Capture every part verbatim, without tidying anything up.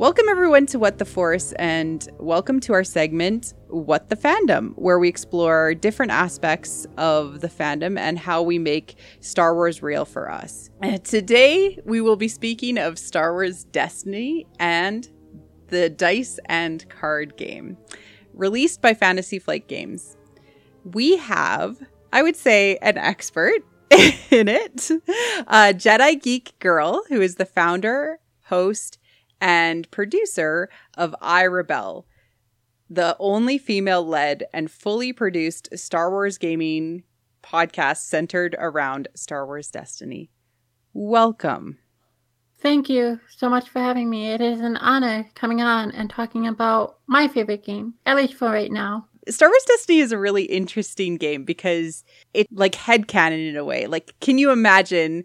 Welcome everyone to What the Force, and welcome to our segment, What the Fandom, where we explore different aspects of the fandom and how we make Star Wars real for us. And today, we will be speaking of Star Wars Destiny and the dice and card game, released by Fantasy Flight Games. We have, I would say, an expert in it, a Jedi Geek Girl, who is the founder, host, and producer of I Rebel, the only female-led and fully produced Star Wars gaming podcast centered around Star Wars Destiny. Welcome. Thank you so much for having me. It is an honor coming on and talking about my favorite game, at least for right now. Star Wars Destiny is a really interesting game because it's like headcanon in a way. Like, can you imagine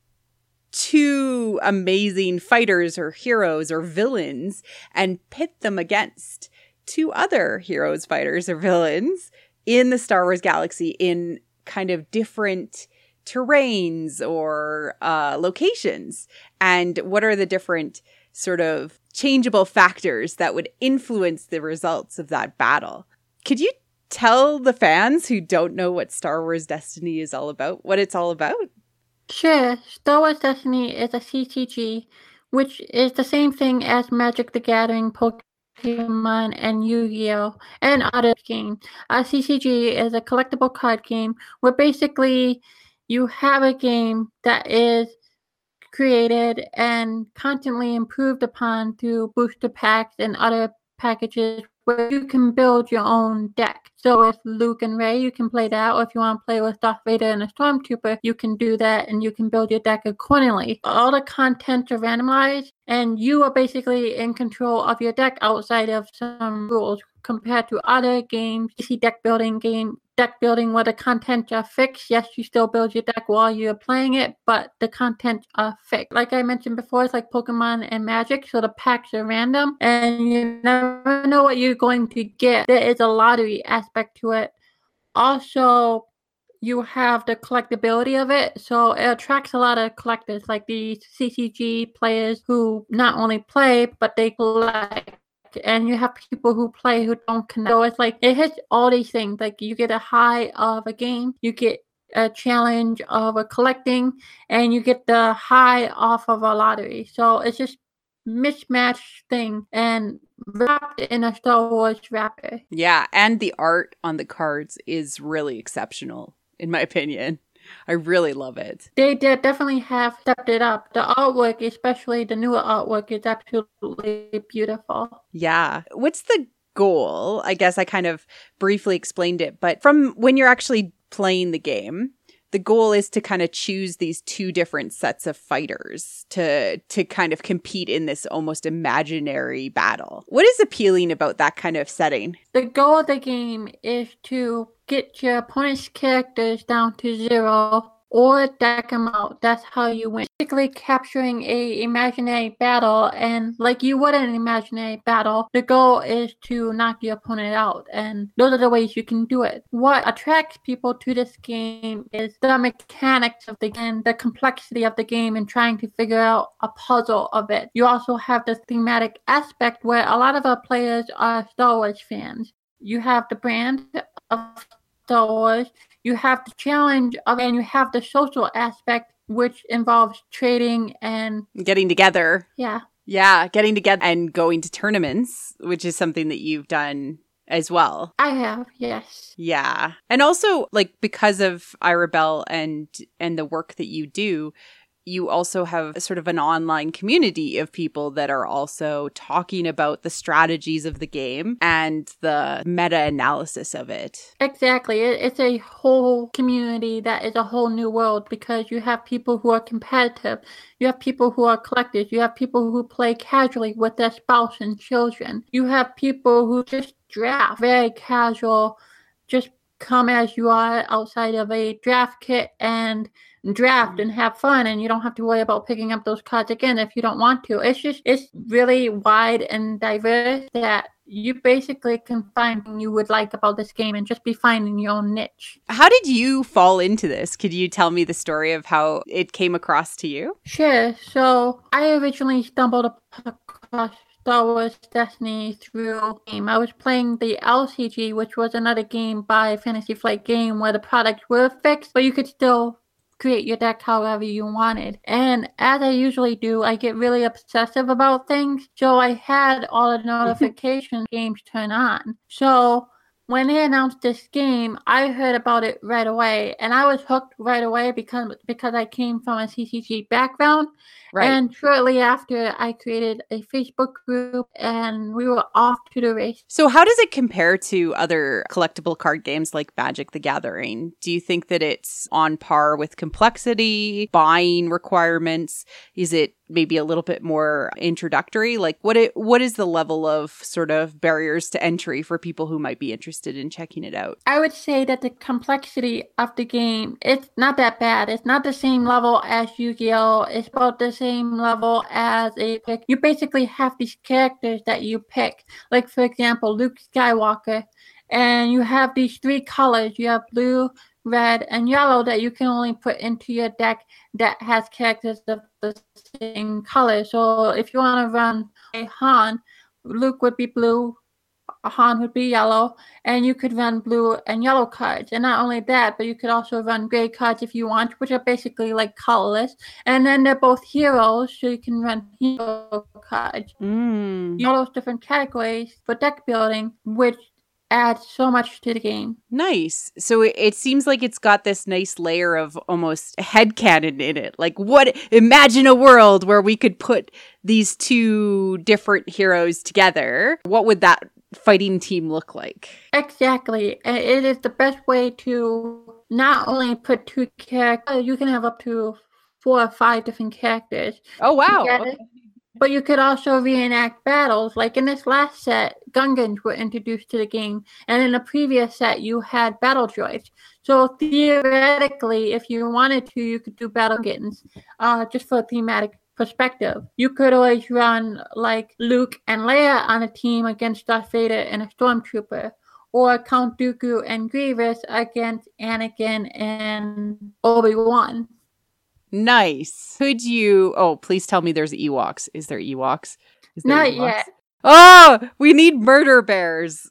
two amazing fighters or heroes or villains and pit them against two other heroes, fighters, or villains in the Star Wars galaxy in kind of different terrains or uh, locations? And what are the different sort of changeable factors that would influence the results of that battle? Could you tell the fans who don't know what Star Wars Destiny is all about, what it's all about? Sure. Star Wars Destiny is a C C G, which is the same thing as Magic the Gathering, Pokemon, and Yu-Gi-Oh! And other games. A C C G is a collectible card game where basically you have a game that is created and constantly improved upon through booster packs and other packages where you can build your own deck. So with Luke and Rey, you can play that, or if you want to play with Darth Vader and a Stormtrooper, you can do that and you can build your deck accordingly. All the content are randomized, and you are basically in control of your deck outside of some rules compared to other games. You see deck building game, deck building where the content are fixed. Yes, you still build your deck while you're playing it, but the content are fixed. Like I mentioned before, it's like Pokemon and Magic, so the packs are random, and you never know what you're going to get. There is a lottery aspect to it. Also, you have the collectability of it, so it attracts a lot of collectors, like the C C G players who not only play, but they collect. And you have people who play who don't connect. So it's like, it hits all these things. Like, you get a high of a game, you get a challenge of a collecting, and you get the high off of a lottery. So it's just mismatched thing and wrapped in a Star Wars wrapper. Yeah, and the art on the cards is really exceptional, in my opinion. I really love it. They did definitely have stepped it up. The artwork, especially the newer artwork, is absolutely beautiful. Yeah. What's the goal? I guess I kind of briefly explained it, but from when you're actually playing the game, the goal is to kind of choose these two different sets of fighters to to kind of compete in this almost imaginary battle. What is appealing about that kind of setting? The goal of the game is to get your opponent's characters down to zero or deck them out. That's how you win. Basically capturing a imaginary battle, and like you would in an imaginary battle, the goal is to knock your opponent out, and those are the ways you can do it. What attracts people to this game is the mechanics of the game, the complexity of the game, and trying to figure out a puzzle of it. You also have the thematic aspect where a lot of our players are Star Wars fans. You have the brand of Star Wars, you have the challenge of, and you have the social aspect, which involves trading and getting together. Yeah. Yeah, getting together and going to tournaments, which is something that you've done as well. I have, yes. Yeah. And also, like, because of I Rebel and and the work that you do, you also have a sort of an online community of people that are also talking about the strategies of the game and the meta-analysis of it. Exactly. It's a whole community that is a whole new world, because you have people who are competitive, you have people who are collectors, you have people who play casually with their spouse and children, you have people who just draft very casual, just come as you are outside of a draft kit and draft and have fun, and you don't have to worry about picking up those cards again if you don't want to. It's just, it's really wide and diverse that you basically can find what you would like about this game and just be finding your own niche. How did you fall into this? Could you tell me the story of how it came across to you? Sure. So I originally stumbled across Star Wars Destiny through game. I was playing the L C G, which was another game by Fantasy Flight Game where the products were fixed, but you could still create your deck however you wanted. And as I usually do, I get really obsessive about things. So I had all the notifications games turn on. So when they announced this game, I heard about it right away, and I was hooked right away because because I came from a C C G background. Right. And shortly after, I created a Facebook group, and we were off to the race. So how does it compare to other collectible card games like Magic the Gathering? Do you think that it's on par with complexity, buying requirements? Is it maybe a little bit more introductory? Like what it what is the level of sort of barriers to entry for people who might be interested in checking it out? I would say that the complexity of the game, it's not that bad. It's not the same level as Yu-Gi-Oh! It's about the same level as a pick. You basically have these characters that you pick. Like, for example, Luke Skywalker. And you have these three colors. You have blue, red, and yellow that you can only put into your deck that has characters of the same color. So if you want to run a Han, Luke would be blue, Han would be yellow, and you could run blue and yellow cards. And not only that, but you could also run gray cards if you want, which are basically like colorless. And then they're both heroes, so you can run hero cards. Mm. All those different categories for deck building, which adds so much to the game. Nice. So it, it seems like it's got this nice layer of almost headcanon in it. Like, what? Imagine a world where we could put these two different heroes together. What would that fighting team look like? Exactly. And it is the best way to not only put two characters, you can have up to four or five different characters. Oh, wow. Okay. But you could also reenact battles. Like in this last set, Gungans were introduced to the game. And in the previous set, you had battle droids. So theoretically, if you wanted to, you could do battle kittens, uh, just for a thematic perspective. You could always run like Luke and Leia on a team against Darth Vader and a Stormtrooper. Or Count Dooku and Grievous against Anakin and Obi-Wan. Nice. Could you... Oh, please tell me there's Ewoks. Is there Ewoks? Is there Not Ewoks? yet. Oh, we need murder bears.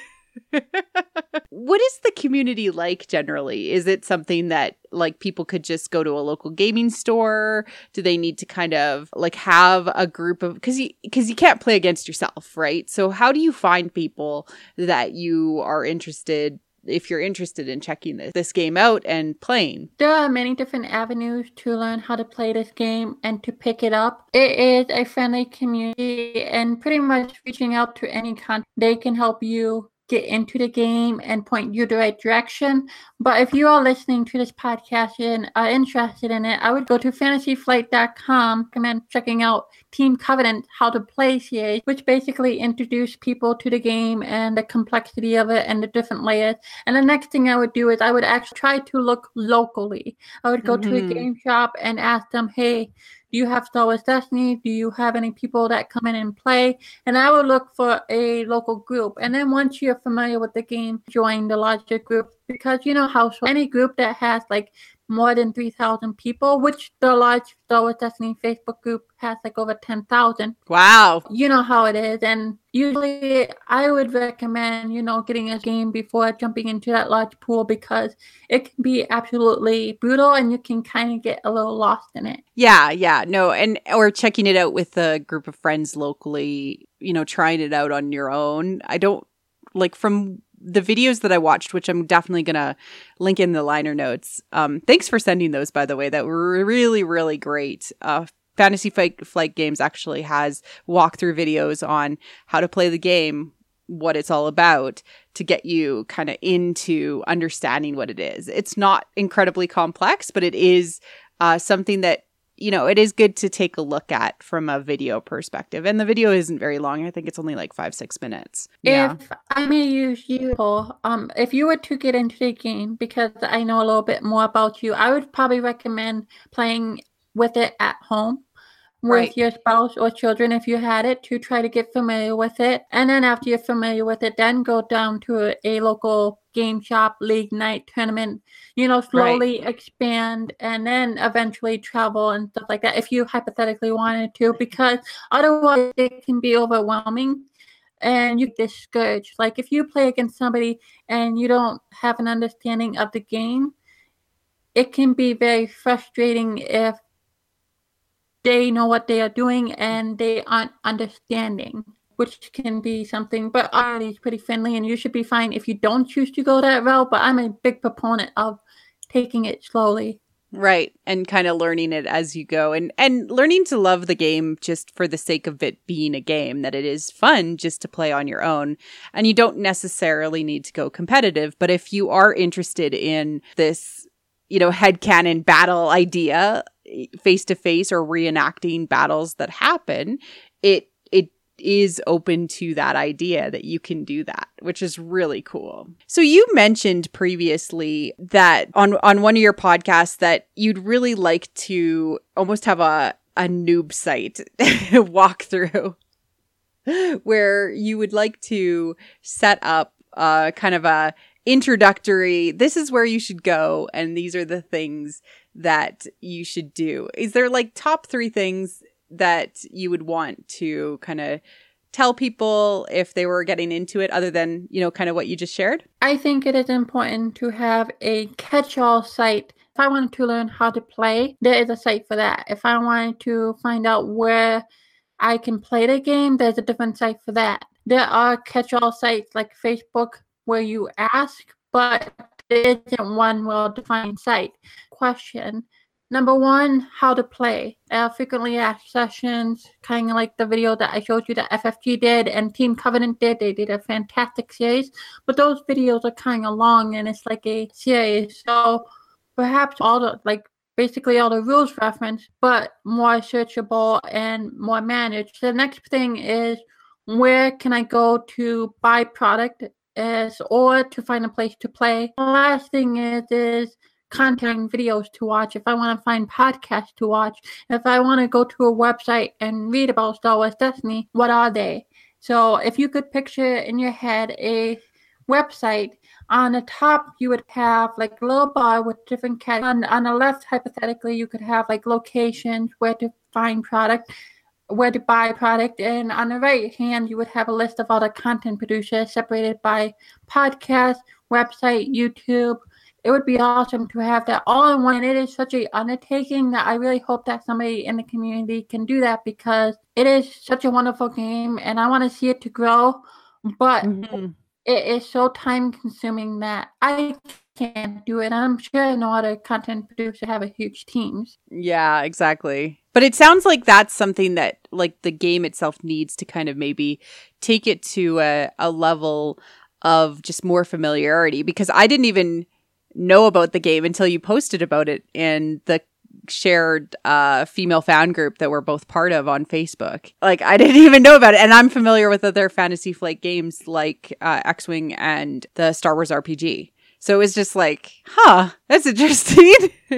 What is the community like generally? Is it something that like people could just go to a local gaming store? Do they need to kind of like have a group of, because you because you can't play against yourself, right? So how do you find people that you are interested, if you're interested in checking this, this game out and playing? There are many different avenues to learn how to play this game and to pick it up. It is a friendly community, and pretty much reaching out to any content, they can help you get into the game and point you the right direction. But if you are listening to this podcast and are interested in it, I would go to fantasy flight dot com, recommend checking out Team Covenant How to Play series, which basically introduce people to the game and the complexity of it and the different layers. And the next thing I would do is I would actually try to look locally. I would go mm-hmm. to a game shop and ask them, hey, do you have Star Wars Destiny? Do you have any people that come in and play? And I would look for a local group. And then once you're familiar with the game, join the larger group. Because you know how so any group that has like more than three thousand people, which the large Star Wars Destiny Facebook group has like over ten thousand. Wow. You know how it is. And usually I would recommend, you know, getting a game before jumping into that large pool because it can be absolutely brutal and you can kind of get a little lost in it. Yeah, yeah. No, and or checking it out with a group of friends locally, you know, trying it out on your own. I don't like from the videos that I watched, which I'm definitely going to link in the liner notes. Um, thanks for sending those, by the way. That were really, really great. Uh, Fantasy Flight, Flight Games actually has walkthrough videos on how to play the game, what it's all about, to get you kind of into understanding what it is. It's not incredibly complex, but it is uh, something that, you know, it is good to take a look at from a video perspective. And the video isn't very long. I think it's only like five, six minutes. Yeah. If I may use you, um, if you were to get into the game, because I know a little bit more about you, I would probably recommend playing with it at home. with Right. your spouse or children if you had it, to try to get familiar with it. And then after you're familiar with it, then go down to a, a local game shop, league night, tournament, you know, slowly right. expand, and then eventually travel and stuff like that if you hypothetically wanted to, because otherwise it can be overwhelming and you get discouraged. Like if you play against somebody and you don't have an understanding of the game, it can be very frustrating if they know what they are doing and they aren't understanding, which can be something. But already it's pretty friendly, and you should be fine if you don't choose to go that route. But I'm a big proponent of taking it slowly. Right. And kind of learning it as you go, and, and learning to love the game just for the sake of it being a game, that it is fun just to play on your own. And you don't necessarily need to go competitive. But if you are interested in this, you know, headcanon battle idea, face to face or reenacting battles that happen, it it is open to that idea that you can do that, which is really cool. So you mentioned previously that on on one of your podcasts that you'd really like to almost have a a noob site walkthrough where you would like to set up uh kind of a introductory, this is where you should go and these are the things that you should do. Is there like top three things that you would want to kind of tell people if they were getting into it, other than, you know, kind of what you just shared? I think it is important to have a catch-all site. If I wanted to learn how to play, there is a site for that. If I wanted to find out where I can play the game, there's a different site for that. There are catch-all sites like Facebook where you ask, but there isn't one well-defined site. Question. Number one, how to play. Uh, frequently asked sessions, kind of like the video that I showed you that F F G did and Team Covenant did. They did a fantastic series, but those videos are kind of long and it's like a series. So perhaps all the, like, basically all the rules referenced, but more searchable and more managed. The next thing is, where can I go to buy product is, or to find a place to play. The last thing is, is content videos to watch. If I want to find podcasts to watch, if I want to go to a website and read about Star Wars Destiny, what are they? So if you could picture in your head a website, on the top you would have like a little bar with different categories. On, on the left, hypothetically, you could have like locations, where to find product, where to buy product, and on the right hand you would have a list of all the content producers separated by podcast, website, YouTube. It would be awesome to have that all in one, and it is such a undertaking that I really hope that somebody in the community can do that, because it is such a wonderful game and I want to see it to grow, but mm-hmm. it is so time consuming that I can't do it. I'm sure no other content producers have a huge teams. Yeah, exactly. But it sounds like that's something that like the game itself needs to kind of maybe take it to a, a level of just more familiarity, because I didn't even know about the game until you posted about it in the shared uh, female fan group that we're both part of on Facebook. Like, I didn't even know about it. And I'm familiar with other Fantasy Flight games like uh, X-Wing and the Star Wars R P G. So it was just like, huh, that's interesting.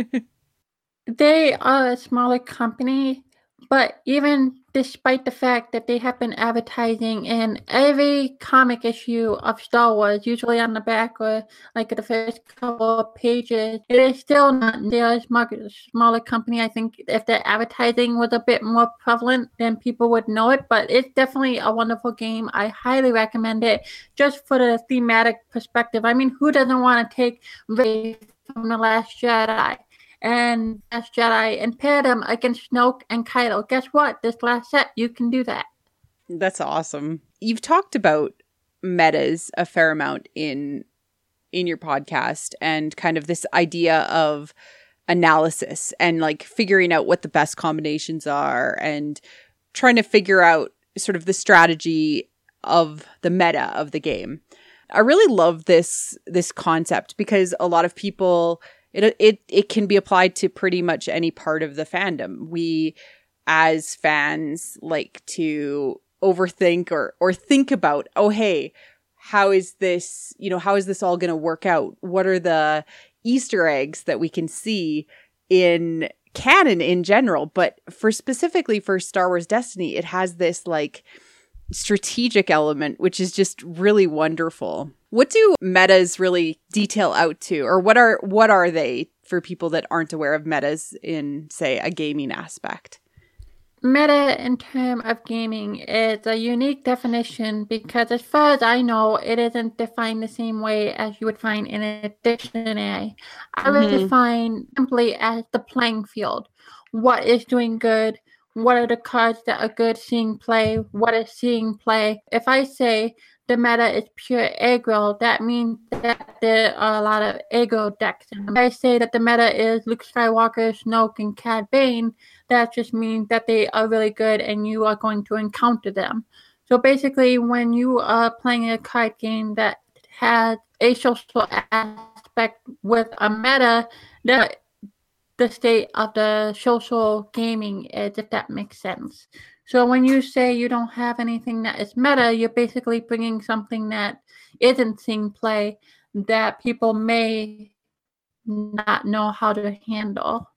They are a smaller company, but even despite the fact that they have been advertising in every comic issue of Star Wars, usually on the back or like the first couple of pages, it is still not they're a smaller company. I think if the advertising was a bit more prevalent, then people would know it, but it's definitely a wonderful game. I highly recommend it just for the thematic perspective. I mean, who doesn't want to take Rey from The Last Jedi and Last Jedi and pair them against Snoke and Kylo? Guess what? This last set, you can do that. That's awesome. You've talked about metas a fair amount in in your podcast, and kind of this idea of analysis and like figuring out what the best combinations are and trying to figure out sort of the strategy of the meta of the game. I really love this this concept, because a lot of people, It, it it can be applied to pretty much any part of the fandom. We, as fans, like to overthink or or think about, oh, hey, how is this, you know, how is this all going to work out? What are the Easter eggs that we can see in canon in general, but for specifically for Star Wars Destiny, it has this like strategic element, which is just really wonderful. What do metas really detail out to, or what are what are they for people that aren't aware of metas in, say, a gaming aspect? Meta in terms of gaming is a unique definition because as far as I know, it isn't defined the same way as you would find in a dictionary. I would Mhm. define simply as the playing field. What is doing good? What are the cards that are good seeing play? What is seeing play? If I say the meta is pure aggro, that means that there are a lot of aggro decks. And if I say that the meta is Luke Skywalker, Snoke, and Cad Bane, that just means that they are really good and you are going to encounter them. So basically, when you are playing a card game that has a social aspect with a meta, that the state of the social gaming is, if that makes sense. So when you say you don't have anything that is meta, you're basically bringing something that isn't seeing play that people may not know how to handle.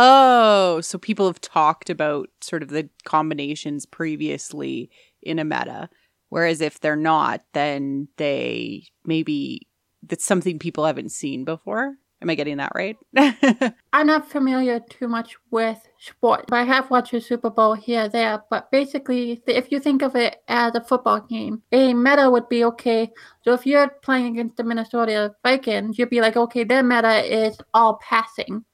Oh, so people have talked about sort of the combinations previously in a meta, whereas if they're not, then they maybe that's something people haven't seen before. Am I getting that right? I'm not familiar too much with sport. I have watched a Super Bowl here or there, but basically, if you think of it as a football game, a meta would be okay. So if you're playing against the Minnesota Vikings, you'd be like, okay, their meta is all passing.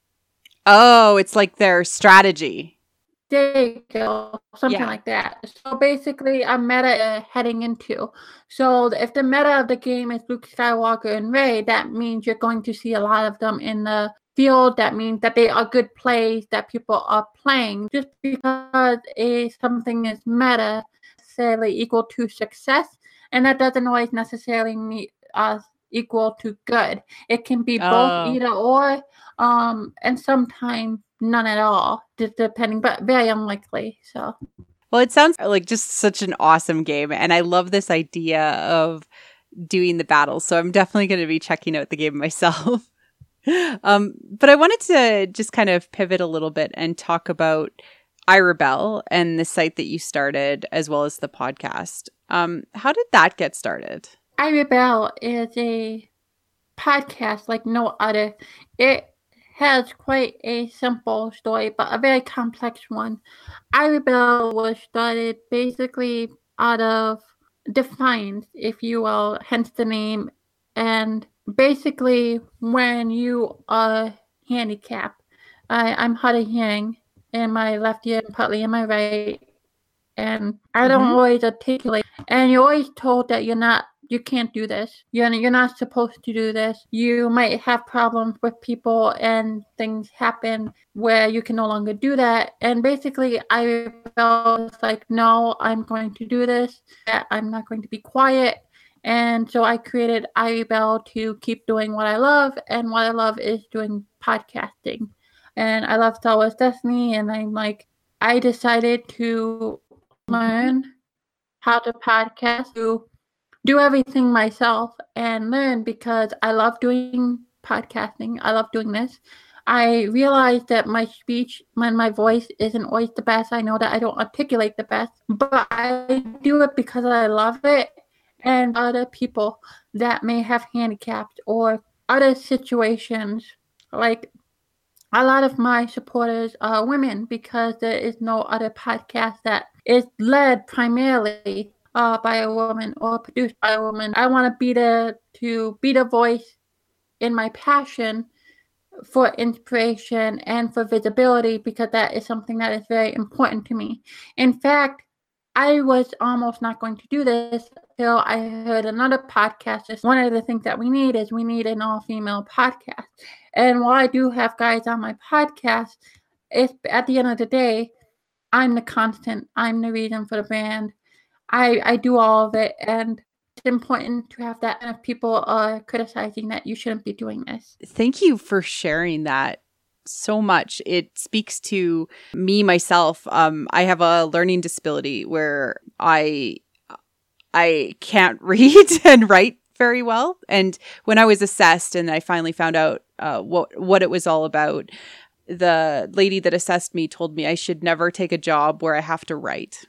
Oh, it's like their strategy. There you go, something Yeah. like that. So basically, a meta uh, heading into. So if the meta of the game is Luke Skywalker and Rey, that means you're going to see a lot of them in the field. That means that they are good plays that people are playing. Just because a something is meta necessarily equal to success, and that doesn't always necessarily mean us equal to good. It can be both, Oh. either or, um, and sometimes none at all, just depending, but very unlikely. So, well, it sounds like just such an awesome game, and I love this idea of doing the battles. So I'm definitely going to be checking out the game myself. um, but I wanted to just kind of pivot a little bit and talk about iRebel and the site that you started, as well as the podcast. Um, how did that get started? iRebel is a podcast like no other. It has quite a simple story, but a very complex one. iRebel was started basically out of defiance, if you will, hence the name. And basically, when you are handicapped, I, I'm hard of hearing in my left ear and partly in my right, and I don't Mhm. always articulate. And you're always told that you're not, you can't do this. You're you're not supposed to do this. You might have problems with people, and things happen where you can no longer do that. And basically, I felt like, no, I'm going to do this. I'm not going to be quiet. And so I created iRebel to keep doing what I love, and what I love is doing podcasting. And I love Star Wars Destiny, and I'm like, I decided to learn how to podcast, to do everything myself and learn, because I love doing podcasting. I love doing this. I realize that my speech, my, my voice isn't always the best. I know that I don't articulate the best, but I do it because I love it. And other people that may have handicaps or other situations, like a lot of my supporters are women, because there is no other podcast that is led primarily uh, by a woman or produced by a woman. I want to be there to be the voice in my passion for inspiration and for visibility, because that is something that is very important to me. In fact, I was almost not going to do this until I heard another podcast. One of the things that we need is we need an all-female podcast. And while I do have guys on my podcast, it's, at the end of the day, I'm the constant. I'm the reason for the brand. I, I do all of it, and it's important to have that. And if people are criticizing that, you shouldn't be doing this. Thank you for sharing that so much. It speaks to me myself. Um, I have a learning disability where I I can't read and write very well. And when I was assessed and I finally found out uh, what what it was all about, the lady that assessed me told me I should never take a job where I have to write.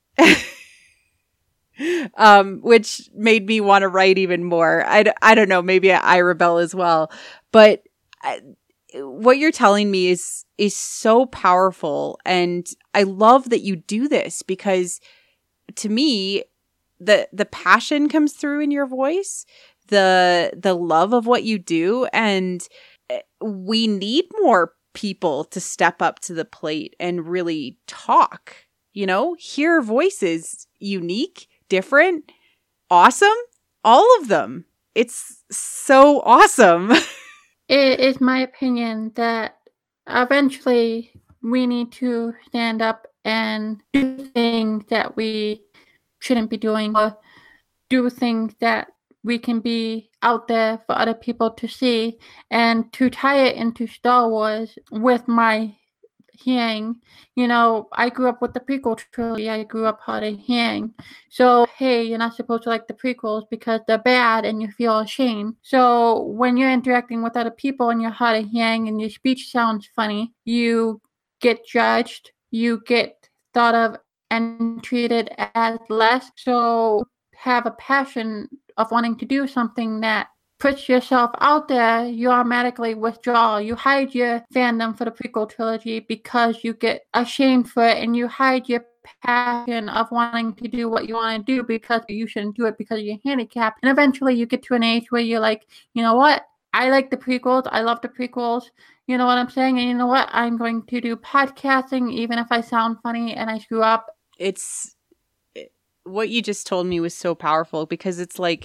um, which made me want to write even more. I, d- I don't know. Maybe I, I rebel as well. But I, what you're telling me is is so powerful. And I love that you do this because to me, the the passion comes through in your voice, the the love of what you do. And we need more people to step up to the plate and really talk, you know, hear voices, unique, different, awesome, all of them. It's so awesome. It is my opinion that eventually we need to stand up and do things that we shouldn't be doing, or do things that we can be out there for other people to see. And to tie it into Star Wars with my hearing, you know, I grew up with the prequel trilogy. I grew up hard of hearing. So, hey, you're not supposed to like the prequels because they're bad and you feel ashamed. So when you're interacting with other people and you're hard of hearing and your speech sounds funny, you get judged, you get thought of and treated as less. So have a passion of wanting to do something that puts yourself out there, you automatically withdraw. You hide your fandom for the prequel trilogy because you get ashamed for it, and you hide your passion of wanting to do what you want to do because you shouldn't do it because you're handicapped. And eventually you get to an age where you're like, you know what? I like the prequels. I love the prequels. You know what I'm saying? And you know what? I'm going to do podcasting even if I sound funny and I screw up. It's what you just told me was so powerful because it's like,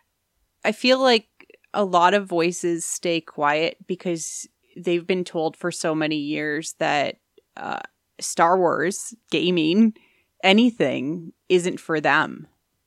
I feel like a lot of voices stay quiet because they've been told for so many years that uh, Star Wars, gaming, anything isn't for them,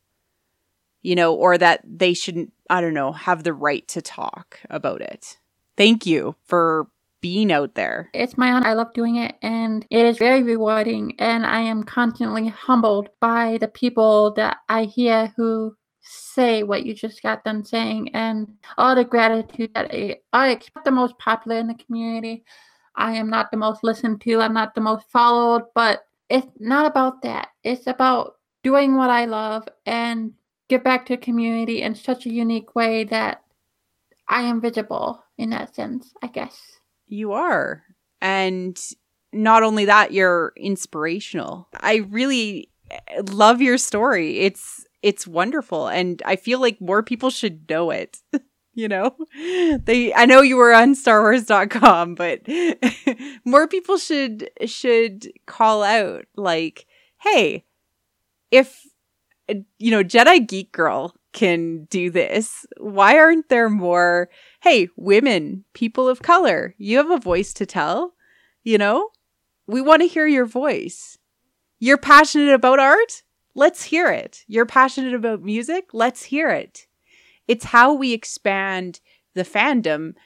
you know, or that they shouldn't, I don't know, have the right to talk about it. Thank you for being out there. It's my honor. I love doing it, and it is very rewarding, and I am constantly humbled by the people that I hear who say what you just got done saying, and all the gratitude that I, I expect the most popular in the community. I am not the most listened to. I'm not the most followed, but it's not about that. It's about doing what I love and give back to the community in such a unique way that I am visible in that sense, I guess. You are. And not only that, you're inspirational. I really love your story. It's It's wonderful, and I feel like more people should know it. You know, they. I know you were on Star Wars dot com, but more people should should call out like, "Hey, if you know Jedi Geek Girl can do this, why aren't there more? Hey, women, people of color, you have a voice to tell. You know, we want to hear your voice. You're passionate about art." Let's hear it. You're passionate about music? Let's hear it. It's how we expand the fandom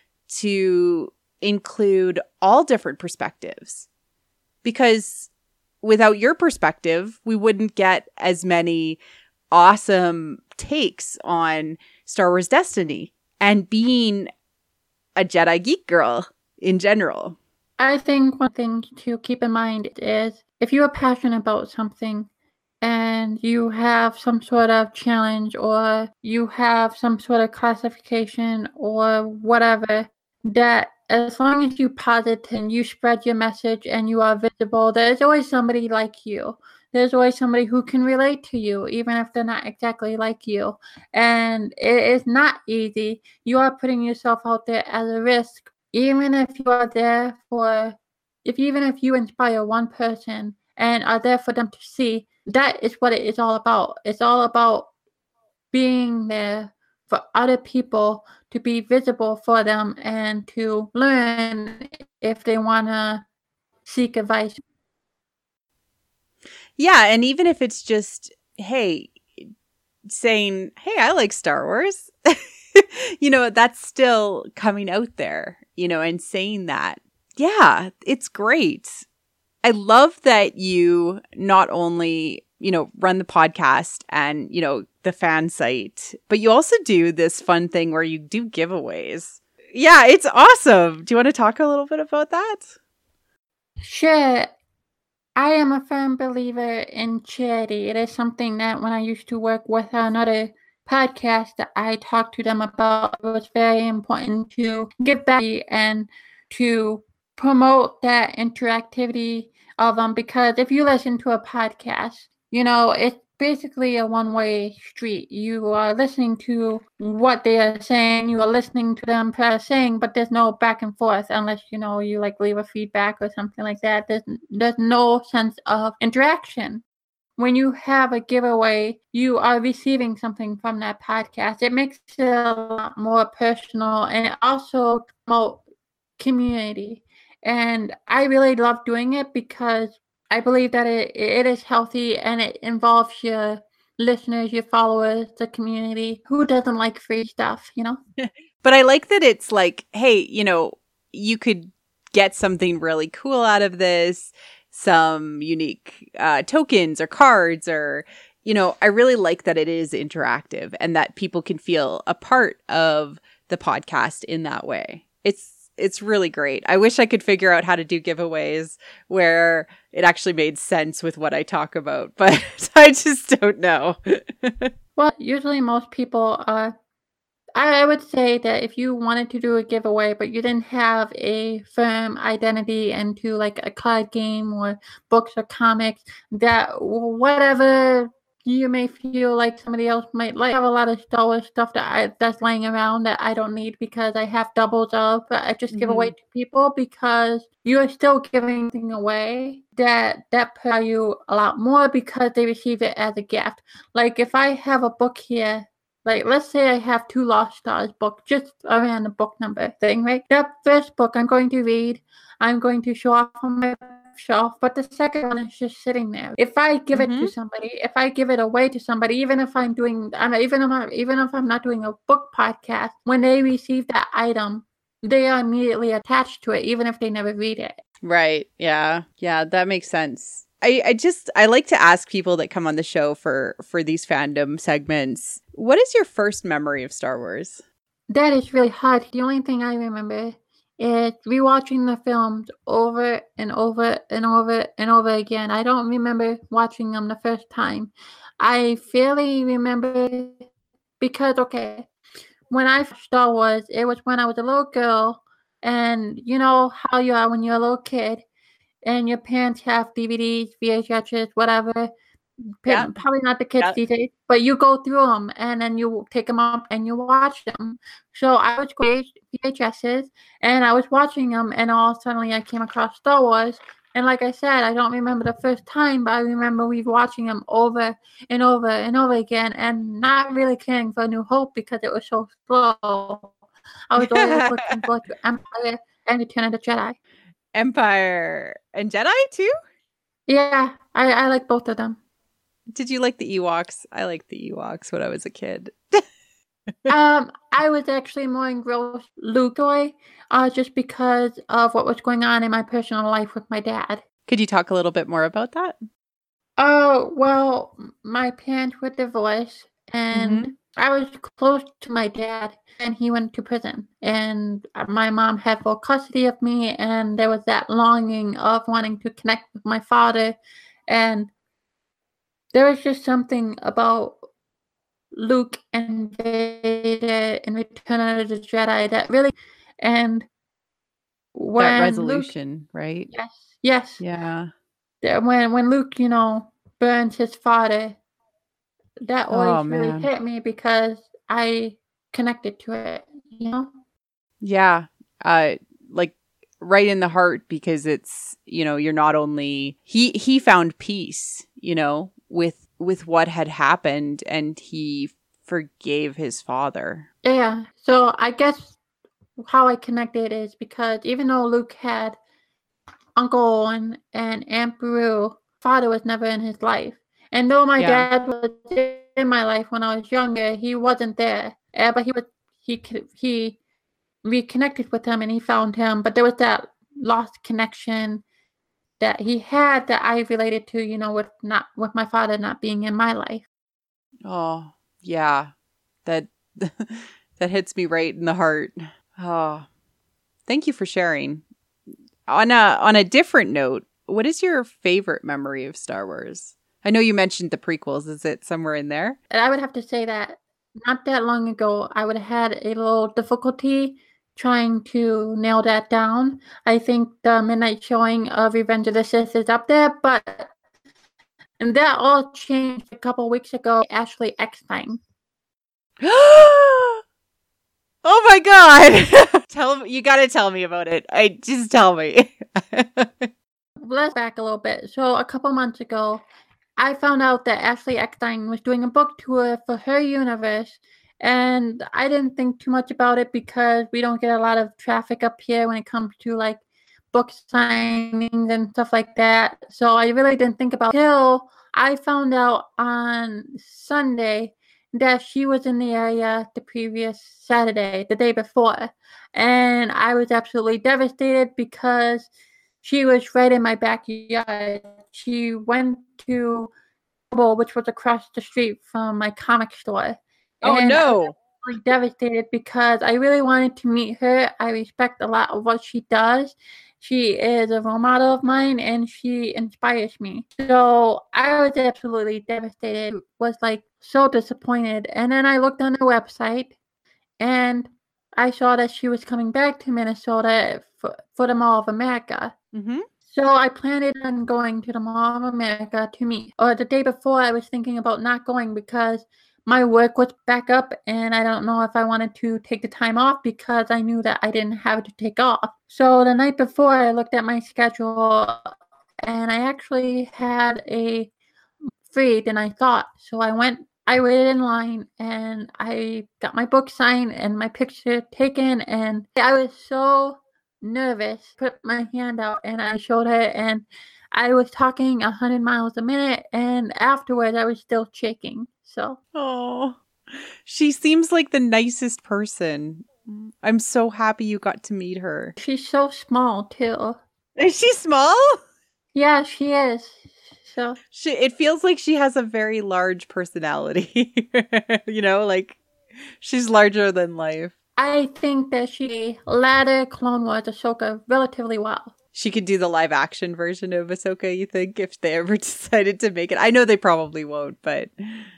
to include all different perspectives. Because without your perspective, we wouldn't get as many awesome takes on Star Wars Destiny and being a Jedi Geek Girl in general. I think one thing to keep in mind is if you are passionate about something, and you have some sort of challenge or you have some sort of classification or whatever, that as long as you posit and you spread your message and you are visible, there's always somebody like you. There's always somebody who can relate to you, even if they're not exactly like you. And it is not easy. You are putting yourself out there as a risk, even if you are there for, if even if you inspire one person and are there for them to see. That is what it is all about. It's all about being there for other people, to be visible for them, and to learn if they want to seek advice. Yeah, and even if it's just, hey, saying, hey, I like Star Wars, you know, that's still coming out there, you know, and saying that. Yeah, it's great. I love that you not only, you know, run the podcast and, you know, the fan site, but you also do this fun thing where you do giveaways. Yeah, it's awesome. Do you want to talk a little bit about that? Sure. I am a firm believer in charity. It is something that when I used to work with another podcast that I talked to them about, it was very important to give back and to promote that interactivity of them. Because if you listen to a podcast, you know, it's basically a one-way street. You are listening to what they are saying, you are listening to them saying, but there's no back and forth unless, you know, you like leave a feedback or something like that. There's there's no sense of interaction. When you have a giveaway, you are receiving something from that podcast. It makes it a lot more personal, and it also promotes community. And I really love doing it because I believe that it, it is healthy and it involves your listeners, your followers, the community. Who doesn't like free stuff, you know? But I like that it's like, hey, you know, you could get something really cool out of this, some unique uh, tokens or cards, or, you know, I really like that it is interactive and that people can feel a part of the podcast in that way. It's It's really great. I wish I could figure out how to do giveaways where it actually made sense with what I talk about, but I just don't know. Well, usually most people are. I would say that if you wanted to do a giveaway, but you didn't have a firm identity into like a card game or books or comics, that whatever you may feel like somebody else might like. I have a lot of Star Wars stuff that I, that's laying around that I don't need because I have doubles of, but I just mm-hmm. give away to people because you are still giving things away that that value a lot more because they receive it as a gift. Like if I have a book here, like, let's say I have two Lost Stars books, just around the book number thing, right? That first book I'm going to read, I'm going to show off on my shelf, but the second one is just sitting there. If I give mm-hmm. it to somebody, if I give it away to somebody, even if I'm doing, I'm, even if I'm, even if I'm not doing a book podcast, when they receive that item, they are immediately attached to it, even if they never read it. Right. Yeah. Yeah, that makes sense. I, I just, I like to ask people that come on the show for, for these fandom segments, what is your first memory of Star Wars? That is really hard. The only thing I remember is rewatching the films over and over and over and over again. I don't remember watching them the first time. I fairly remember because, okay, when I watched Star Wars, it was when I was a little girl, and you know how you are when you're a little kid, and your parents have D V Ds, V H Ses, whatever. Yeah. Probably not the kids yeah. these days, but you go through them and then you take them up and you watch them. So I was going V H Ses and I was watching them, and all suddenly I came across Star Wars. And like I said, I don't remember the first time, but I remember we watching them over and over and over again, and not really caring for New Hope because it was so slow. I was always looking forward to Empire and Return of the Jedi. Empire and Jedi too? Yeah, I, I like both of them. Did you like the Ewoks? I liked the Ewoks when I was a kid. um, I was actually more engrossed Luke toy, uh, just because of what was going on in my personal life with my dad. Could you talk a little bit more about that? Oh, well, my parents were divorced, and mm-hmm. I was close to my dad, and he went to prison. And my mom had full custody of me, and there was that longing of wanting to connect with my father, and there was just something about Luke and Vader in Return of the Jedi that really, and when that resolution, Luke, right? Yes, yes, yeah. When when Luke, you know, burns his father, that always oh, really hit me because I connected to it, you know. Yeah, uh, like right in the heart, because it's, you know, you're not only he he found peace, you know, with with what had happened, and he forgave his father. Yeah. So I guess how I connected is because even though Luke had Uncle Owen and Aunt Beru, father was never in his life. And though my yeah. dad was in my life when I was younger, he wasn't there. Uh, but he was he he reconnected with him and he found him. But there was that lost connection that he had that I related to, you know, with not with my father not being in my life. Oh, yeah. That that hits me right in the heart. Oh. Thank you for sharing. On a on a different note, what is your favorite memory of Star Wars? I know you mentioned the prequels. Is it somewhere in there? And I would have to say that not that long ago, I would have had a little difficulty trying to nail that down. I think the midnight showing of Revenge of the Sith is up there, but and that all changed a couple weeks ago. Ashley Eckstein. Oh my god! Tell you got to tell me about it. I just tell me. Let's back a little bit. So a couple months ago, I found out that Ashley Eckstein was doing a book tour for her universe, and I didn't think too much about it because we don't get a lot of traffic up here when it comes to like book signings and stuff like that. So I really didn't think about it until I found out on Sunday that she was in the area the previous Saturday, the day before. And I was absolutely devastated because she was right in my backyard. She went to which was across the street from my comic store. Oh, and no. I was really devastated because I really wanted to meet her. I respect a lot of what she does. She is a role model of mine and she inspires me. So I was absolutely devastated, was like so disappointed. And then I looked on her website and I saw that she was coming back to Minnesota for, for the Mall of America. Mm-hmm. So I planned on going to the Mall of America to meet. Or the day before, I was thinking about not going because my work was back up and I don't know if I wanted to take the time off because I knew that I didn't have to take off. So the night before, I looked at my schedule and I actually had a free than I thought. So I went, I waited in line and I got my book signed and my picture taken. And I was so nervous, put my hand out and I showed her and I was talking a hundred miles a minute and afterwards I was still shaking. So oh, she seems like the nicest person. I'm so happy you got to meet her. She's so small too. Is she small? Yeah, she is. So she it feels like she has a very large personality. You know, like she's larger than life. I think that she ladder Clone Wars Ahsoka relatively well. She could do the live action version of Ahsoka, you think, if they ever decided to make it? I know they probably won't, but...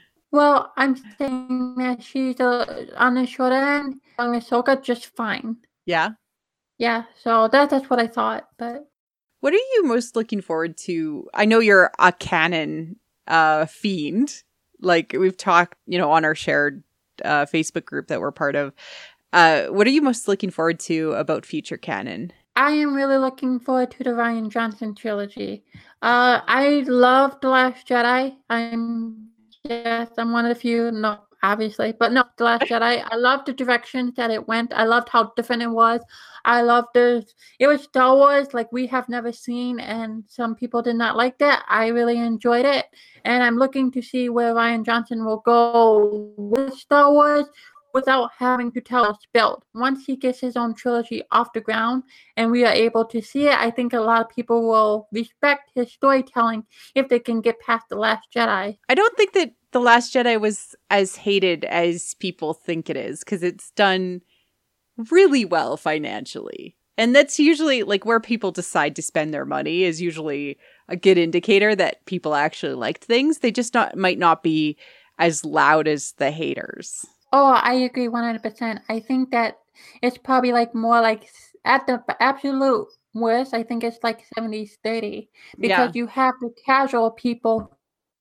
Well, I'm saying that she's uh, on the short end, on Ahsoka just fine. Yeah? Yeah, so that, that's what I thought, but... What are you most looking forward to? I know you're a canon uh, fiend. Like, we've talked, you know, on our shared uh, Facebook group that we're part of. Uh, what are you most looking forward to about future canon? I am really looking forward to the Rian Johnson trilogy. Uh, I love The Last Jedi. I'm, yes, I'm one of the few, no, obviously, but no, The Last Jedi. I loved the directions that it went. I loved how different it was. I loved the, it was Star Wars like we have never seen, and some people did not like that. I really enjoyed it, and I'm looking to see where Rian Johnson will go with Star Wars without having to tell us build. Once he gets his own trilogy off the ground and we are able to see it, I think a lot of people will respect his storytelling if they can get past The Last Jedi. I don't think that The Last Jedi was as hated as people think it is, because it's done really well financially. And that's usually like where people decide to spend their money is usually a good indicator that people actually liked things. They just not might not be as loud as the haters. Oh, I agree one hundred percent. I think that it's probably like more like at the absolute worst, I think it's like seventy thirty because yeah. You have the casual people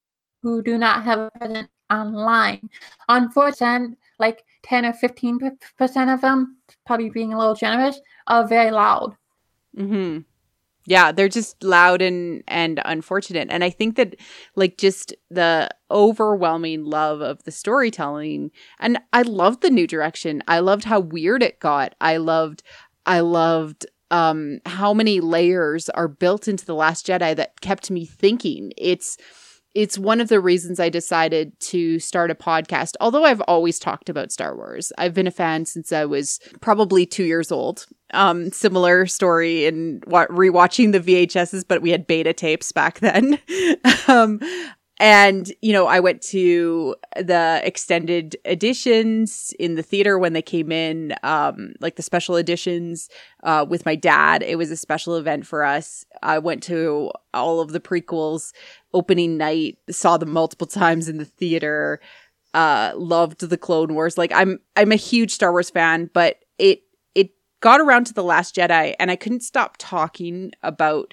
who do not have a presence online. Unfortunately, like ten or fifteen percent of them, probably being a little generous, are very loud. Mm-hmm. Yeah, they're just loud and, and unfortunate. And I think that like just the overwhelming love of the storytelling. And I loved the new direction. I loved how weird it got. I loved, I loved um, how many layers are built into The Last Jedi that kept me thinking. It's It's one of the reasons I decided to start a podcast, although I've always talked about Star Wars. I've been a fan since I was probably two years old. Um, similar story in wa- rewatching the V H Ses, but we had beta tapes back then. um, And, you know, I went to the extended editions in the theater when they came in, um, like the special editions uh, with my dad. It was a special event for us. I went to all of the prequels opening night, saw them multiple times in the theater, uh, loved the Clone Wars. Like I'm, I'm a huge Star Wars fan, but it, it got around to The Last Jedi and I couldn't stop talking about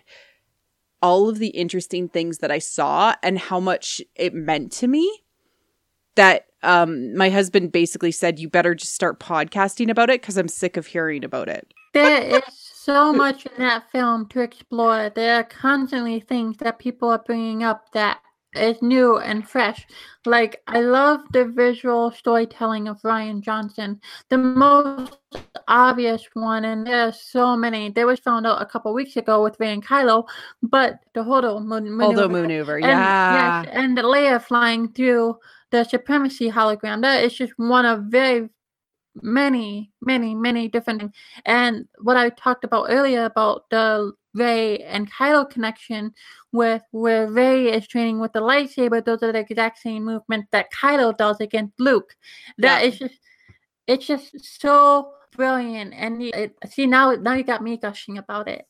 all of the interesting things that I saw and how much it meant to me that um, my husband basically said, you better just start podcasting about it because I'm sick of hearing about it. There is so much in that film to explore. There are constantly things that people are bringing up that is new and fresh. Like, I love the visual storytelling of Rian Johnson. The most obvious one, and there are so many. There was found out a couple weeks ago with Rey and Kylo, but the Holdo maneuver. Holdo maneuver, and, yeah. Yes, and the Leia flying through the Supremacy hologram. That is just one of very many, many, many different things. And what I talked about earlier about the Rey and Kylo connection with where Rey is training with the lightsaber, those are the exact same movement that Kylo does against Luke. That yeah. is just, it's just so brilliant. And it, see, now, now you got me gushing about it.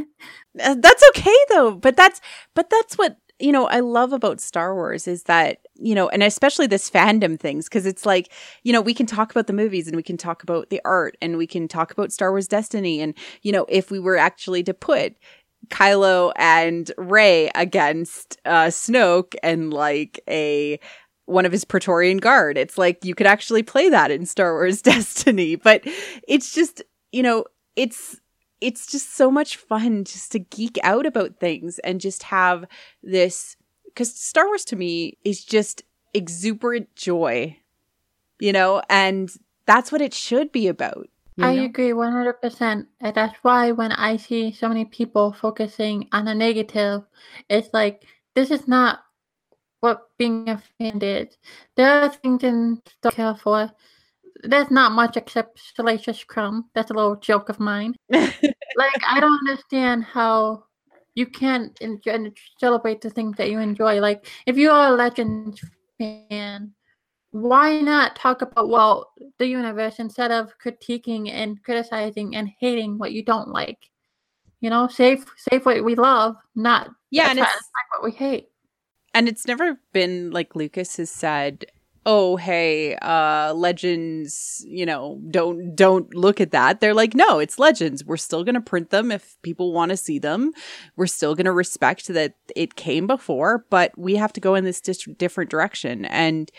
That's okay though. But that's, but that's what, you know, I love about Star Wars is that, you know, and especially this fandom things, because it's like, you know, we can talk about the movies and we can talk about the art and we can talk about Star Wars Destiny. And, you know, if we were actually to put Kylo and Rey against uh, Snoke and like a one of his Praetorian Guard, it's like you could actually play that in Star Wars Destiny. But it's just, you know, it's it's just so much fun just to geek out about things and just have this, because Star Wars to me is just exuberant joy, you know, and that's what it should be about. I know? agree one hundred percent. And that's why when I see so many people focusing on the negative, it's like, this is not what being a fan is. There are things in Star care for. There's not much except Salacious Crumb. That's a little joke of mine. Like, I don't understand how you can't enjoy, celebrate the things that you enjoy. Like, if you are a Legends fan, why not talk about, well, the universe instead of critiquing and criticizing and hating what you don't like? You know, save save what we love, not yeah, and it's, what we hate. And it's never been like Lucas has said, oh, hey, uh, Legends, you know, don't don't look at that. They're like, no, it's Legends. We're still going to print them if people want to see them. We're still going to respect that it came before, but we have to go in this dis- different direction. And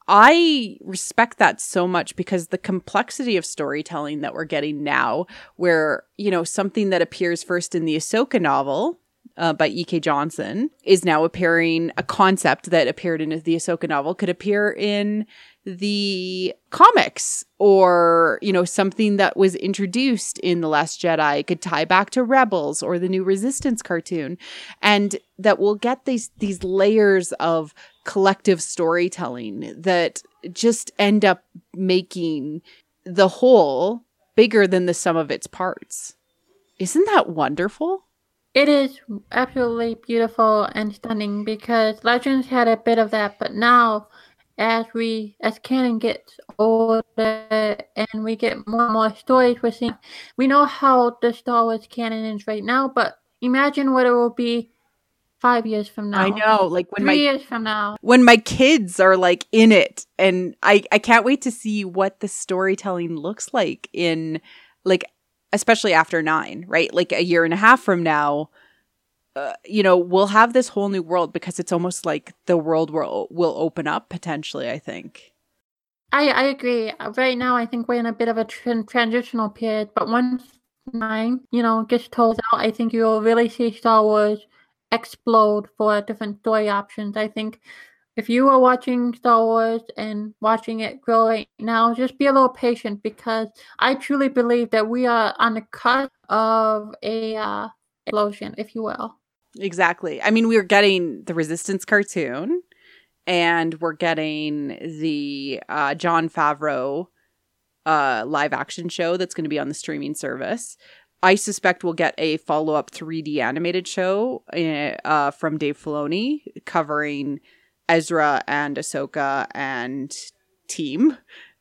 I respect that so much because the complexity of storytelling that we're getting now, where, you know, something that appears first in the Ahsoka novel uh, by E K Johnson is now appearing, a concept that appeared in the Ahsoka novel could appear in the comics, or, you know, something that was introduced in The Last Jedi could tie back to Rebels or the new Resistance cartoon. And that we'll get these, these layers of collective storytelling that just end up making the whole bigger than the sum of its parts. Isn't that wonderful? It is absolutely beautiful and stunning, because Legends had a bit of that, but now as we as canon gets older and we get more and more stories we're seeing, we know how the Star Wars canon is right now, but imagine what it will be five years from now. I know, like when three my years from now, when my kids are like in it, and I I can't wait to see what the storytelling looks like in, like, especially after nine, right? Like a year and a half from now, uh, you know, we'll have this whole new world, because it's almost like the world will will open up potentially, I think. I I agree. Right now, I think we're in a bit of a tr- transitional period, but once nine, you know, gets told out, I think you'll really see Star Wars explode for different story options. I think if you are watching Star Wars and watching it grow right now, just be a little patient, because I truly believe that we are on the cusp of a uh, explosion, if you will. Exactly. I mean, we're getting the Resistance cartoon, and we're getting the uh, Jon Favreau uh, live action show that's going to be on the streaming service. I suspect we'll get a follow-up three D animated show uh, from Dave Filoni covering Ezra and Ahsoka and team.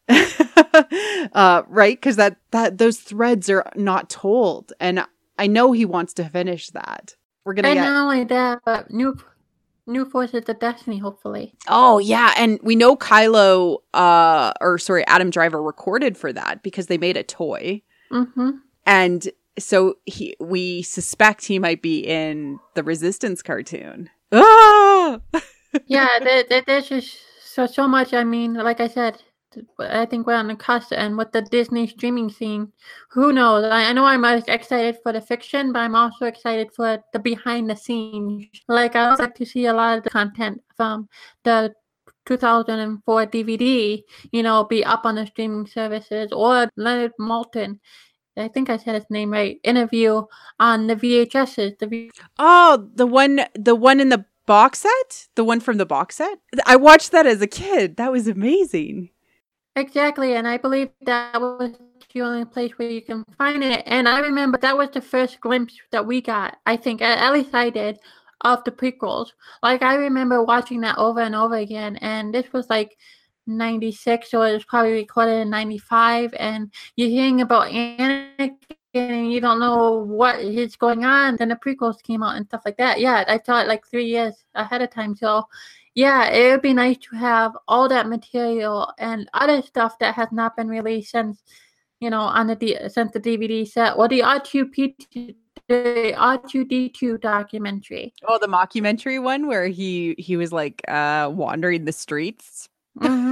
uh, right? Because that, that those threads are not told. And I know he wants to finish that. We're going to And get... not only that, but new new Forces of Destiny, hopefully. Oh, yeah. And we know Kylo, uh, or sorry, Adam Driver recorded for that because they made a toy. Mm-hmm. And so he, we suspect he might be in the Resistance cartoon. Ah! Yeah, there, there, there's just so, so much. I mean, like I said, I think we're on the cusp, and with the Disney streaming scene, who knows? I, I know I'm excited for the fiction, but I'm also excited for the behind the scenes. Like, I would like to see a lot of the content from the two thousand four D V D, you know, be up on the streaming services, or Leonard Maltin, I think I said his name right, interview on the V H Ss. The v- oh, the one, the one in the box set? The one from the box set? I watched that as a kid. That was amazing. Exactly, and I believe that was the only place where you can find it. And I remember that was the first glimpse that we got, I think, at, at least I did, of the prequels. Like, I remember watching that over and over again, and this was like ninety-six, so it was probably recorded in ninety-five, and you're hearing about Anakin, and you don't know what is going on. Then the prequels came out and stuff like that. Yeah, I saw it like three years ahead of time, so... yeah, it would be nice to have all that material and other stuff that has not been released since, you know, on the D- since the D V D set, or the R two P two, the R two D two documentary. Oh, the mockumentary one where he he was like uh wandering the streets. Mm-hmm.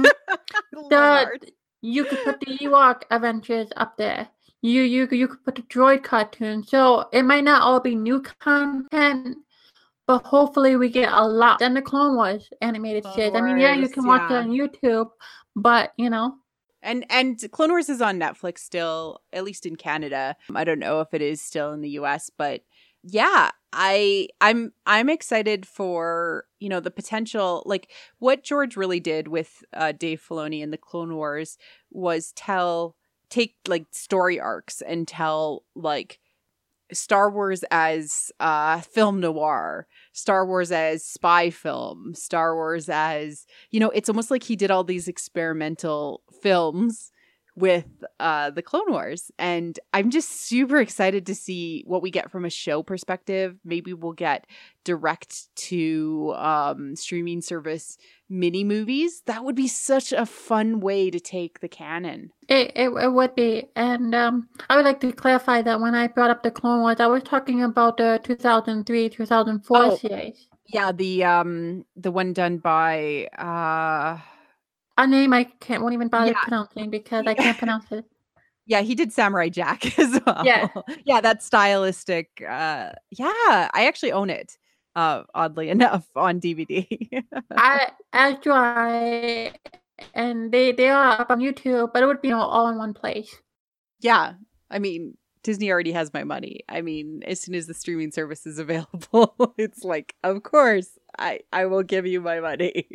the, you could put the Ewok Adventures up there. You you you could put the droid cartoon. So it might not all be new content, but hopefully we get a lot. And the Clone Wars animated Clone series. I mean, yeah, you Wars, can watch yeah. it on YouTube, but, you know. And and Clone Wars is on Netflix still, at least in Canada. I don't know if it is still in the U S, but yeah, I I'm I'm excited for, you know, the potential. Like, what George really did with uh, Dave Filoni and the Clone Wars was tell take like story arcs and tell like Star Wars as uh, film noir, Star Wars as spy film, Star Wars as, you know, it's almost like he did all these experimental films with uh, the Clone Wars. And I'm just super excited to see what we get from a show perspective. Maybe we'll get direct to um, streaming service mini movies. That would be such a fun way to take the canon. It, it, it would be. And um, I would like to clarify that when I brought up the Clone Wars, I was talking about the two thousand three, two thousand four oh, series. Yeah, the um the one done by... Uh... a name I can't won't even bother yeah. pronouncing because I can't pronounce it. Yeah, he did Samurai Jack as well. Yeah. Yeah, that stylistic. Uh, yeah, I actually own it, uh, oddly enough, on D V D. I as do I, and they, they are up on YouTube, but it would be, you know, all in one place. Yeah, I mean, Disney already has my money. I mean, as soon as the streaming service is available, it's like, of course, I, I will give you my money.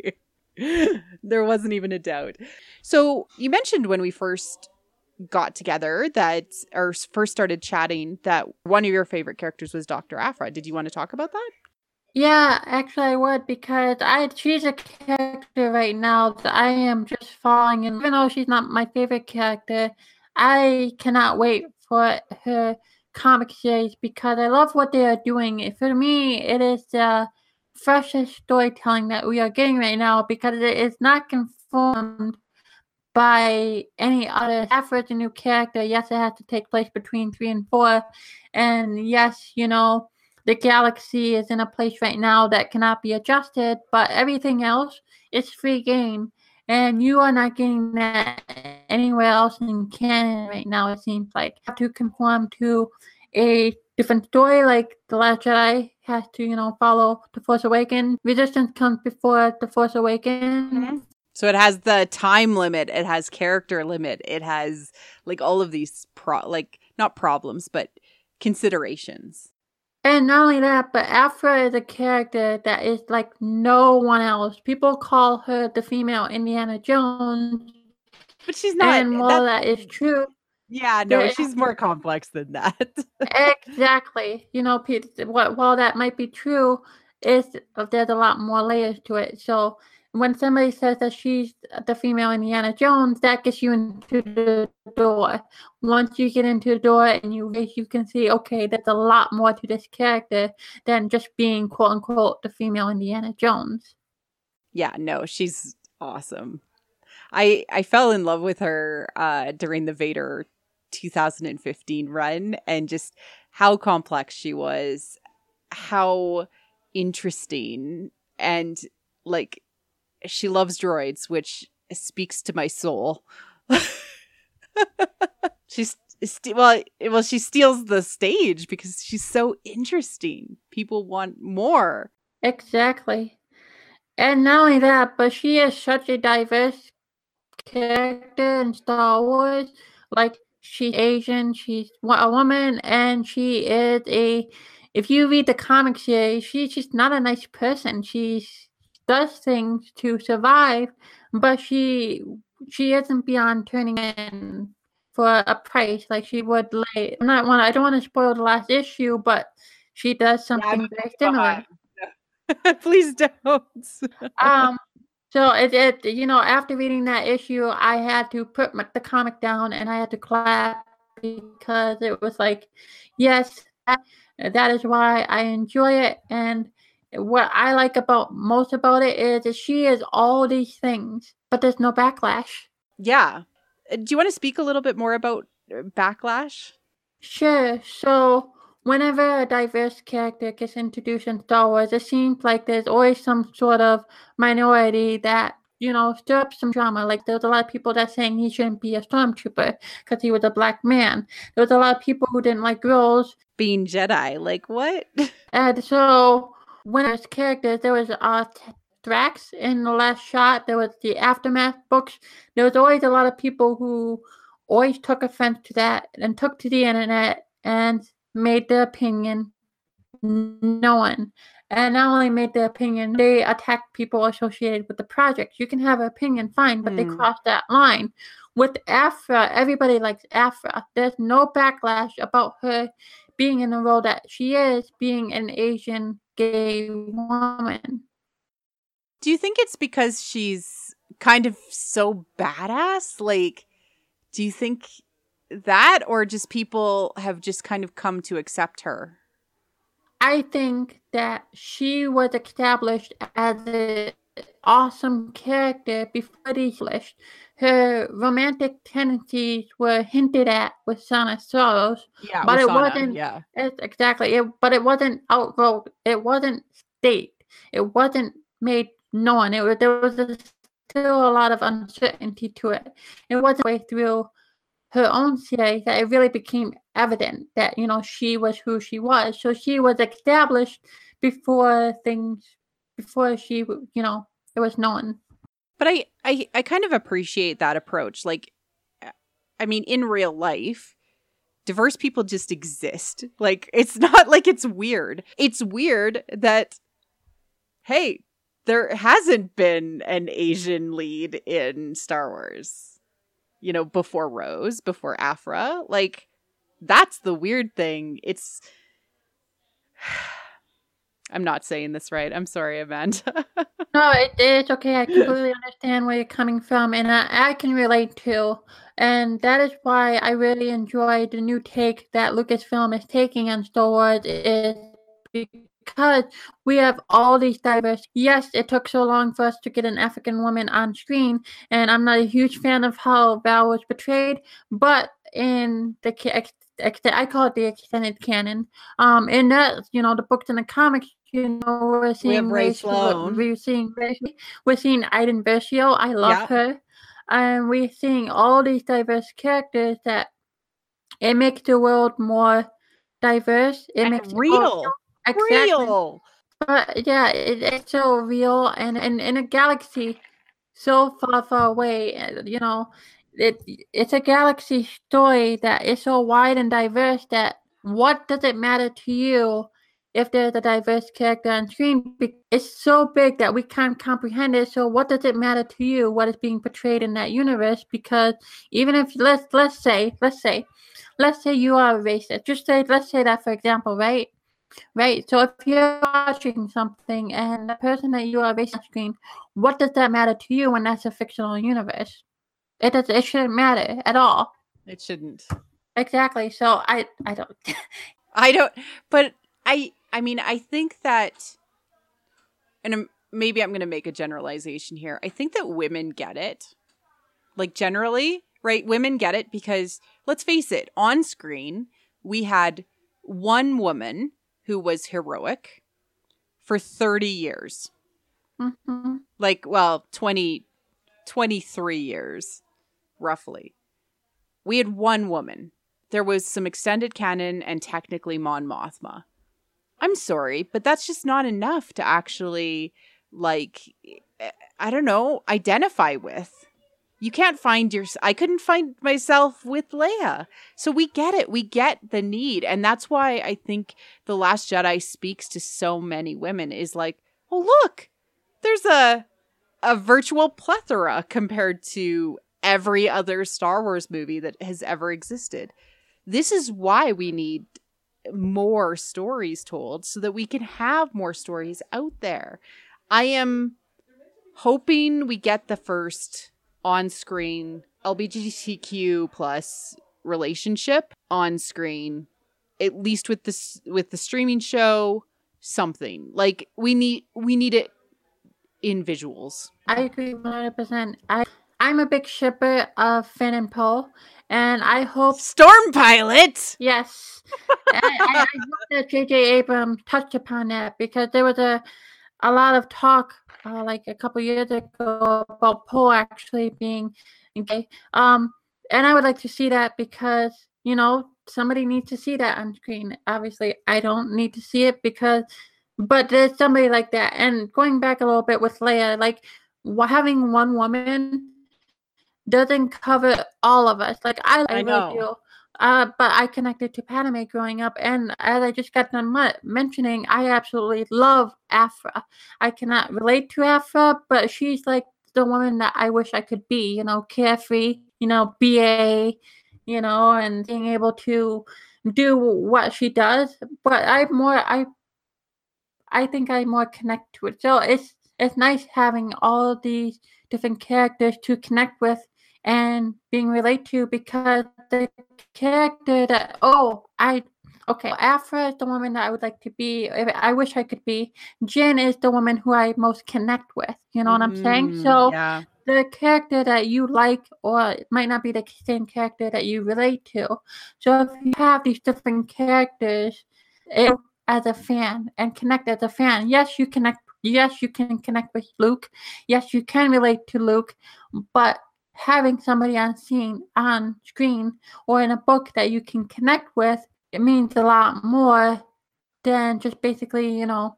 There wasn't even a doubt. So you mentioned when we first got together that, or first started chatting, that one of your favorite characters was Doctor Aphra. Did you want to talk about that? Yeah, actually I would, because I she's a character right now that I am just falling in. Even though she's not my favorite character, I cannot wait for her comic series because I love what they are doing. For me, it is the freshest storytelling that we are getting right now because it is not conformed by any other. Aphra's a new character. Yes, it has to take place between three and four. And yes, you know, the galaxy is in a place right now that cannot be adjusted, but everything else is free game. And you are not getting that anywhere else in canon right now, it seems like. You have to conform to a different story, like The Last Jedi has to, you know, follow The Force Awakens. Resistance comes before The Force Awakens. Mm-hmm. So it has the time limit, it has character limit, it has like all of these pro like not problems, but considerations. And not only that, but Aphra is a character that is like no one else. People call her the female Indiana Jones, but she's not. And while that is true, yeah, no, she's more complex than that. Exactly. You know, while that might be true, it's there's a lot more layers to it. So when somebody says that she's the female Indiana Jones, that gets you into the door. Once you get into the door and you you can see, okay, there's a lot more to this character than just being quote unquote the female Indiana Jones. Yeah, no, she's awesome. I I fell in love with her uh, during the Vader two thousand fifteen run, and just how complex she was, how interesting, and like she loves droids, which speaks to my soul. She's st- well, well, she steals the stage because she's so interesting. People want more. Exactly. And not only that, but she is such a diverse character in Star Wars. Like, she's Asian, she's a woman, and she is a. If you read the comic series, she's just not a nice person. She does things to survive, but she she isn't beyond turning in for a price like she would. Like, I'm not want. I don't want to spoil the last issue, but she does something yeah, very similar. Please don't. um. So it, it, you know, after reading that issue, I had to put my, the comic down and I had to clap because it was like, yes, that, that is why I enjoy it. And what I like about most about it is that she is all these things, but there's no backlash. Yeah. Do you want to speak a little bit more about backlash? Sure. So whenever a diverse character gets introduced in Star Wars, it seems like there's always some sort of minority that, you know, stir up some drama. Like, there's a lot of people that saying he shouldn't be a stormtrooper because he was a black man. There was a lot of people who didn't like girls being Jedi. Like, what? And so when there's characters, there was uh, Thrax in the last shot. There was the Aftermath books. There was always a lot of people who always took offense to that and took to the internet and made their opinion known. And not only made their opinion, they attacked people associated with the project. You can have an opinion, fine, but mm. they crossed that line. With Aphra, everybody likes Aphra. There's no backlash about her being in the role that she is, being an Asian gay woman. Do you think it's because she's kind of so badass? Like, do you think that, or just people have just kind of come to accept her? I think that she was established as an awesome character before the English. Her romantic tendencies were hinted at with Sana Soros, yeah, but it Sana, wasn't. Yeah, it's exactly. It, but it wasn't outright. It wasn't state. It wasn't made known. It was there was a, still a lot of uncertainty to it. It wasn't way through her own series that it really became evident that, you know, she was who she was. So she was established before things, before she, you know, it was known. But I, I, I kind of appreciate that approach. Like, I mean, in real life, diverse people just exist. Like, it's not like it's weird. It's weird that, hey, there hasn't been an Asian lead in Star Wars. You know, before Rose, before Aphra. Like, that's the weird thing. It's... I'm not saying this right. I'm sorry, Amanda. No, it, it's okay. I completely understand where you're coming from, and I, I can relate too. And that is why I really enjoy the new take that Lucasfilm is taking on Star Wars, is because we have all these diverse. Yes, it took so long for us to get an African woman on screen, and I'm not a huge fan of how Val was portrayed, but in the I call it the extended canon. Um, in that, you know, the books and the comics, you know, we're seeing we Ray Sloan. We're seeing we're seeing Iden Versio. I love yeah. her, and we're seeing all these diverse characters that it makes the world more diverse. It and makes real, exactly. real. But yeah, it, it's so real, and, and in a galaxy so far, far away, you know. It it's a galaxy story that is so wide and diverse that what does it matter to you if there's a diverse character on screen? It's so big that we can't comprehend it. So what does it matter to you what is being portrayed in that universe? Because even if let's let's say let's say let's say you are a racist, just say let's say that for example, right? right? So if you're watching something and the person that you are based on screen, what does that matter to you when that's a fictional universe? It does. It shouldn't matter at all. It shouldn't. Exactly. So I, I don't. I don't. But I, I mean, I think that, and I'm, maybe I'm going to make a generalization here. I think that women get it, like generally, right? Women get it because let's face it, on screen we had one woman who was heroic for thirty years. Mm-hmm. Like, well, twenty, twenty-three years, roughly. We had one woman. There was some extended canon and technically Mon Mothma. I'm sorry, but that's just not enough to actually, like, I don't know, identify with. You can't find your... I couldn't find myself with Leia. So we get it. We get the need. And that's why I think The Last Jedi speaks to so many women is like, oh, look, there's a a virtual plethora compared to every other Star Wars movie that has ever existed. This is why we need more stories told so that we can have more stories out there. I am hoping we get the first on-screen L G B T Q plus relationship on screen, at least with this with the streaming show. Something like we need we need it in visuals. I agree one hundred percent. I I'm a big shipper of Finn and Poe, and I hope Storm Pilot. Yes, and, and I hope that J J Abrams touched upon that because there was a a lot of talk uh, like a couple years ago about Poe actually being gay. Um, and I would like to see that because you know somebody needs to see that on screen. Obviously, I don't need to see it because, but there's somebody like that. And going back a little bit with Leia, like having one woman doesn't cover all of us. Like I, I, I really do. Uh, but I connected to Padme growing up, and as I just got done mentioning, I absolutely love Aphra. I cannot relate to Aphra, but she's like the woman that I wish I could be, you know, carefree, you know, B A, you know, and being able to do what she does. But I more, I, I think I more connect to it. So it's it's nice having all of these different characters to connect with and being related to because the character that oh I okay Aphra is the woman that I would like to be. I wish I could be. Jyn is the woman who I most connect with. You know mm, what I'm saying? So yeah. The character that you like or it might not be the same character that you relate to. So if you have these different characters it, as a fan and connect as a fan, yes, you connect. Yes, you can connect with Luke. Yes, you can relate to Luke, but having somebody on scene on screen or in a book that you can connect with, it means a lot more than just basically, you know,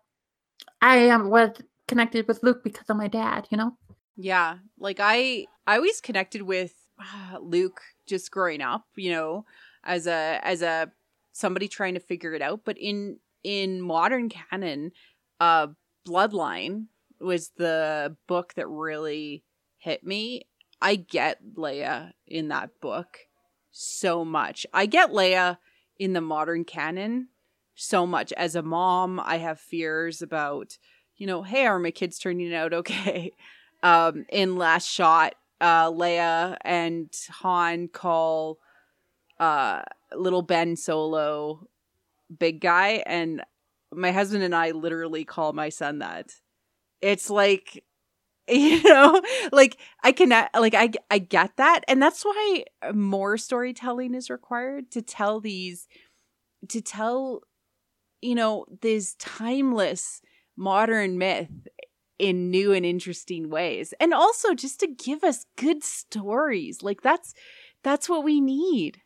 I am was connected with Luke because of my dad, you know? Yeah. Like I I always connected with uh, Luke just growing up, you know, as a as a somebody trying to figure it out. But in in modern canon, uh Bloodline was the book that really hit me. I get Leia in that book so much. I get Leia in the modern canon so much. As a mom, I have fears about, you know, hey, are my kids turning out okay? Um, in Last Shot, uh, Leia and Han call uh, little Ben Solo big guy, and my husband and I literally call my son that. It's like, you know, like I can, like I, I get that. And that's why more storytelling is required to tell these, to tell, you know, this timeless modern myth in new and interesting ways. And also just to give us good stories. Like that's, that's what we need.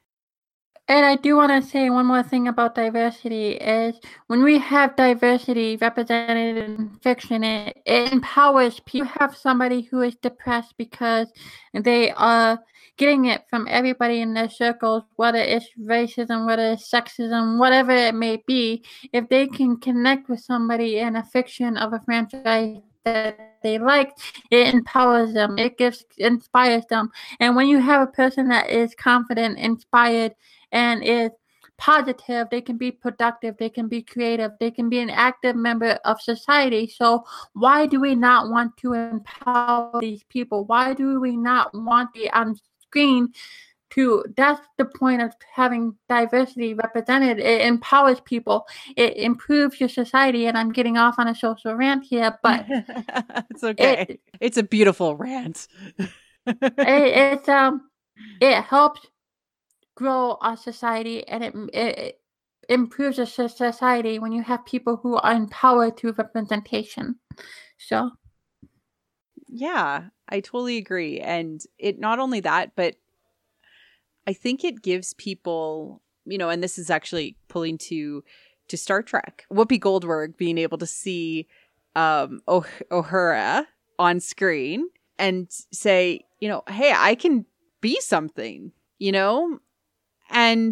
And I do want to say one more thing about diversity is when we have diversity represented in fiction, it, it empowers people. You have somebody who is depressed because they are getting it from everybody in their circles, whether it's racism, whether it's sexism, whatever it may be. If they can connect with somebody in a fiction of a franchise that they like, it empowers them. It gives, inspires them. And when you have a person that is confident, inspired, and is positive, they can be productive, they can be creative, they can be an active member of society. So why do we not want to empower these people? Why do we not want the on screen to, that's the point of having diversity represented. It empowers people. It improves your society. And I'm getting off on a social rant here, but it's okay. It, it's a beautiful rant. it, it's um, it helps grow our society, and it, it improves a society when you have people who are empowered through representation. So, yeah, I totally agree. And it not only that, but I think it gives people, you know, and this is actually pulling to to Star Trek. Whoopi Goldberg being able to see um, oh- Uhura on screen and say, you know, hey, I can be something, you know? And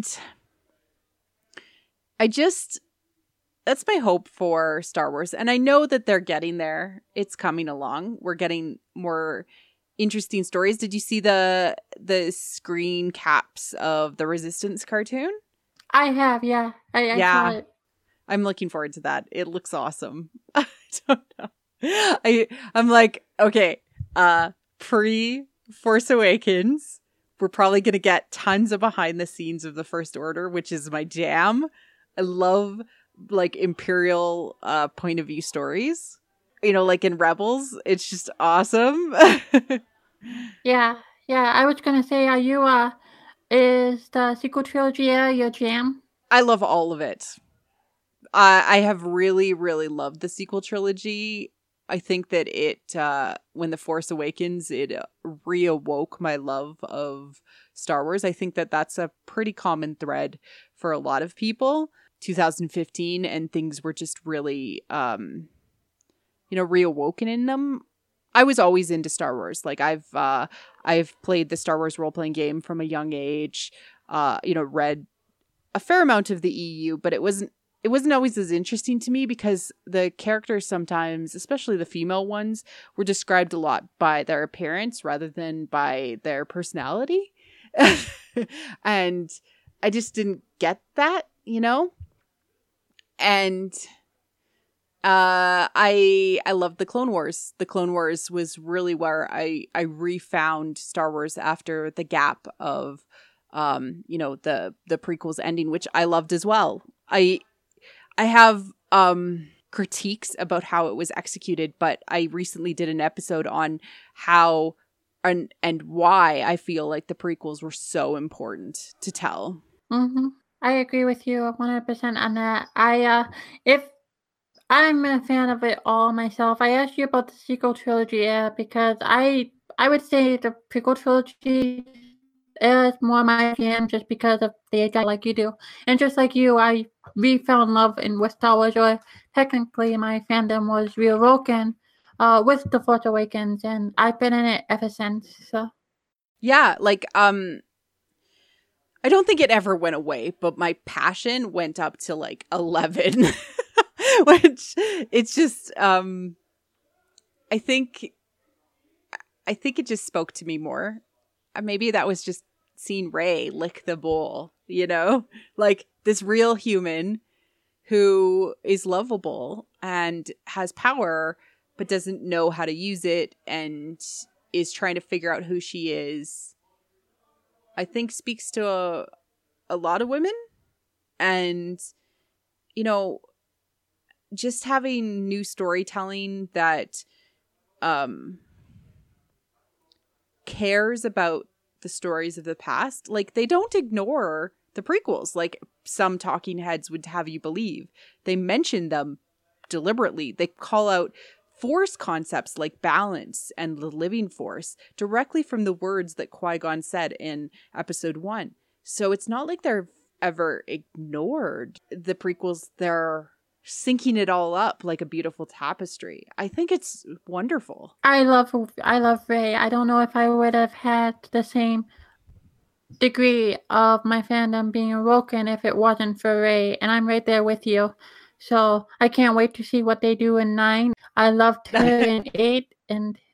I just, that's my hope for Star Wars. And I know that they're getting there. It's coming along. We're getting more interesting stories. Did you see the the screen caps of the Resistance cartoon? I have, yeah. I, I yeah. saw it. I'm looking forward to that. It looks awesome. I don't know. I I'm like, okay, uh pre Force Awakens, we're probably gonna get tons of behind the scenes of the First Order, which is my jam. I love like Imperial uh point of view stories. You know, like in Rebels, it's just awesome. yeah, yeah. I was gonna say, are you uh, is the sequel trilogy uh, your jam? I love all of it. Uh, I have really, really loved the sequel trilogy. I think that it, uh, when The Force Awakens, it reawoke my love of Star Wars. I think that that's a pretty common thread for a lot of people. two thousand fifteen, and things were just really, um, you know, reawoken in them. I was always into Star Wars. Like I've, uh, I've played the Star Wars role-playing game from a young age. Uh, you know, read a fair amount of the E U, but it wasn't. It wasn't always as interesting to me because the characters sometimes, especially the female ones, were described a lot by their appearance rather than by their personality. And I just didn't get that, you know? And uh, I I loved the Clone Wars. The Clone Wars was really where I, I refound Star Wars after the gap of, um, you know, the, the prequels ending, which I loved as well. I... I have um, critiques about how it was executed, but I recently did an episode on how and and why I feel like the prequels were so important to tell. Mm-hmm. I agree with you one hundred percent on that. I uh, if I'm a fan of it all myself, I asked you about the sequel trilogy, yeah, because I I would say the prequel trilogy is more my jam just because of the age I like you do. And just like you, I re fell in love in with Star Wars, or technically my fandom was reawoken uh, with The Force Awakens, and I've been in it ever since. So yeah, like um, I don't think it ever went away, but my passion went up to like eleven, which it's just um, I think I think it just spoke to me more. Maybe that was just seeing Rey lick the bowl, you know, like this real human who is lovable and has power, but doesn't know how to use it and is trying to figure out who she is. I think speaks to a, a lot of women. And, you know, just having new storytelling that um, cares about the stories of the past. Like, they don't ignore the prequels like some talking heads would have you believe. They mention them deliberately. They call out force concepts like balance and the living force directly from the words that Qui-Gon said in episode one. So it's not like they're ever ignored the prequels. They're syncing it all up like a beautiful tapestry. I think it's wonderful. I love I love Rey. I don't know if I would have had the same degree of my fandom being awoken if it wasn't for Rey, and I'm right there with you. So I can't wait to see what they do in nine. I loved her in eight, and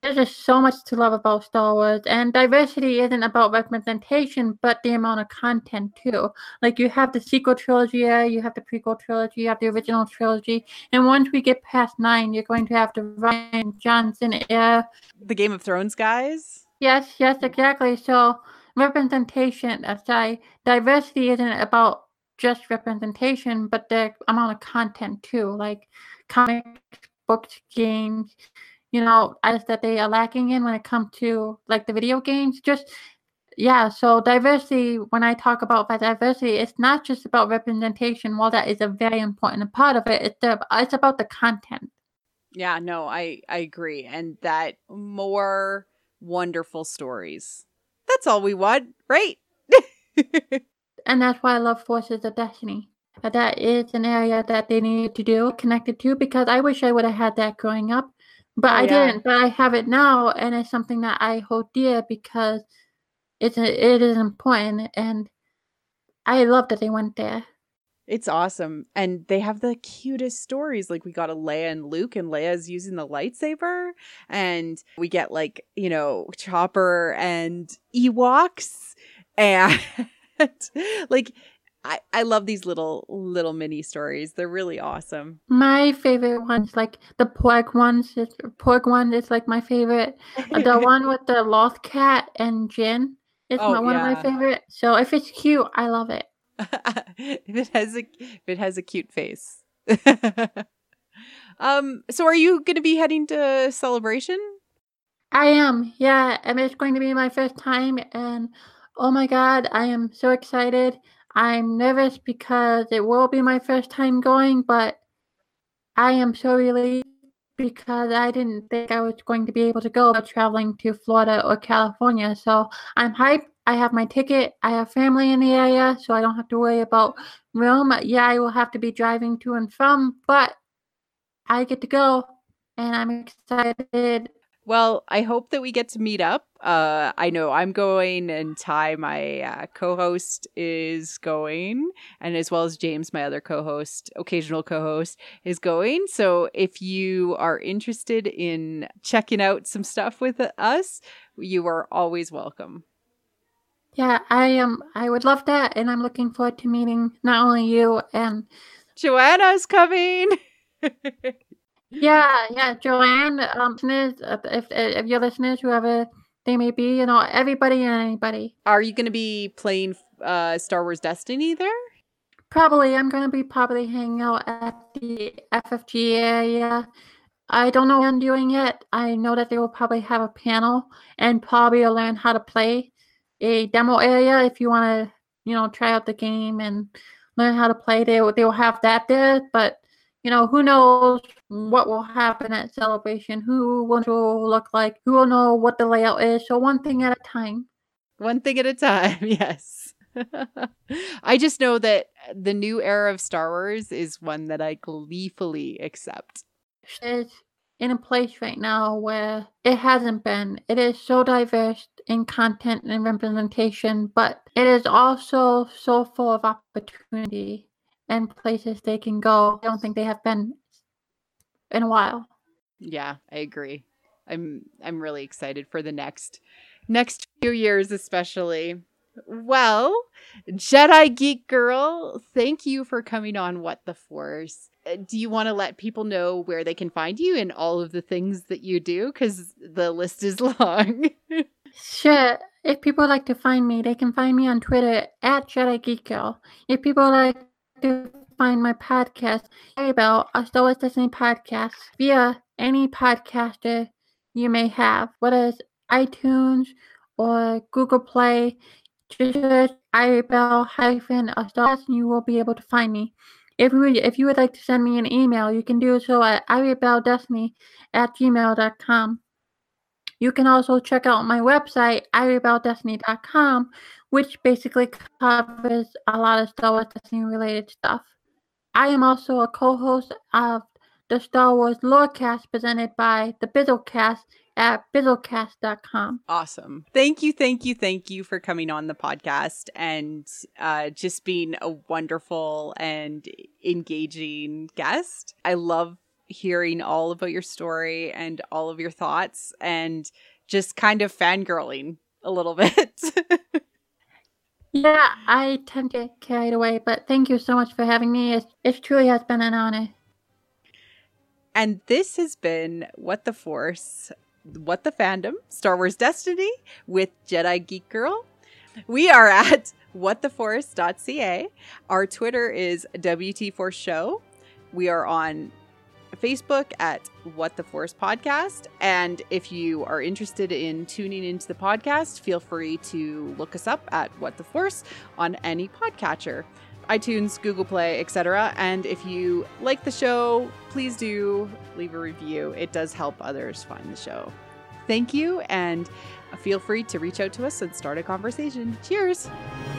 There's just so much to love about Star Wars, and diversity isn't about representation, but the amount of content too. Like you have the sequel trilogy, you have the prequel trilogy, you have the original trilogy, and once we get past nine, you're going to have the Rian Johnson era. The Game of Thrones guys? Yes, yes, exactly. So representation aside, diversity isn't about just representation, but the amount of content too, like comics, books, games, you know, as that they are lacking in when it comes to like the video games. Just yeah, so diversity, when I talk about diversity, it's not just about representation. While that is a very important part of it, it's the, it's about the content. Yeah, no, I I agree, and that more wonderful stories. That's all we want, right? And that's why I love Forces of Destiny. That is an area that they need to do connected to, because I wish I would have had that growing up. But Oh, I yeah. didn't. But I have it now, and it's something that I hold dear because it's a, it is important, and I love that they went there. It's awesome. And they have the cutest stories. Like we got a Leia and Luke, and Leia's using the lightsaber. And we get like, you know, Chopper and Ewoks. And like I, I love these little little mini stories. They're really awesome. My favorite ones, like the pork ones, is, pork one is like my favorite. The one with the Loth Cat and Jin is Oh, my, one yeah. of my favorite. So if it's cute, I love it. if it has a if it has a cute face. um so are you going to be heading to Celebration? I am. Yeah, and it's going to be my first time, and oh my god, I am so excited. I'm nervous because it will be my first time going, but I am so relieved because I didn't think I was going to be able to go traveling to Florida or California. So I'm hyped. I have my ticket. I have family in the area, so I don't have to worry about room. Yeah, I will have to be driving to and from, but I get to go, and I'm excited. Well, I hope that we get to meet up. Uh, I know I'm going, and Ty, my uh, co-host, is going, and as well as James, my other co-host, occasional co-host, is going. So if you are interested in checking out some stuff with us, you are always welcome. Yeah, I am. I would love that, and I'm looking forward to meeting not only you and Joanna's coming. Yeah, yeah, Joanne, um, listeners, uh, if if your listeners, whoever they may be, you know, everybody and anybody. Are you going to be playing uh, Star Wars Destiny there? Probably, I'm going to be probably hanging out at the F F G area. I don't know what I'm doing yet. I know that they will probably have a panel and probably learn how to play a demo area if you want to, you know, try out the game and learn how to play. They will, they will have that there, but you know, who knows what will happen at Celebration, who will look like, who will know what the layout is. So one thing at a time. One thing at a time, yes. I just know that the new era of Star Wars is one that I gleefully accept. It's in a place right now where it hasn't been. It is so diverse in content and representation, but it is also so full of opportunity and places they can go. I don't think they have been in a while. Yeah, I agree. I'm I'm really excited for the next next few years especially. Well, Jedi Geek Girl, thank you for coming on What the Force. Do you want to let people know where they can find you and all of the things that you do? Because the list is long. Sure. If people like to find me, they can find me on Twitter at Jedi Geek Girl. If people like to find my podcast, about a Star Wars Destiny podcast via any podcaster you may have, whether it's iTunes or Google Play, just search Irabel hyphen a Star Wars and you will be able to find me. If you, would, if you would like to send me an email, you can do so at irabeldestiny at gmail dot com. You can also check out my website, irabel destiny dot com, which basically covers a lot of Star Wars Destiny related stuff. I am also a co-host of the Star Wars Lorecast presented by the Bizzlecast at bizzlecast dot com. Awesome. Thank you, thank you, thank you for coming on the podcast and uh, just being a wonderful and engaging guest. I love hearing all about your story and all of your thoughts and just kind of fangirling a little bit. Yeah, I tend to get carried away, but thank you so much for having me. It, it truly has been an honor. And this has been What the Force, What the Fandom, Star Wars Destiny with Jedi Geek Girl. We are at what the force dot c a. Our Twitter is W T Force Show. We are on Facebook at What the Force Podcast. And if you are interested in tuning into the podcast, feel free to look us up at What the Force on any podcatcher, iTunes, Google Play, et cetera. And if you like the show, please do leave a review. It does help others find the show. Thank you, and feel free to reach out to us and start a conversation. Cheers!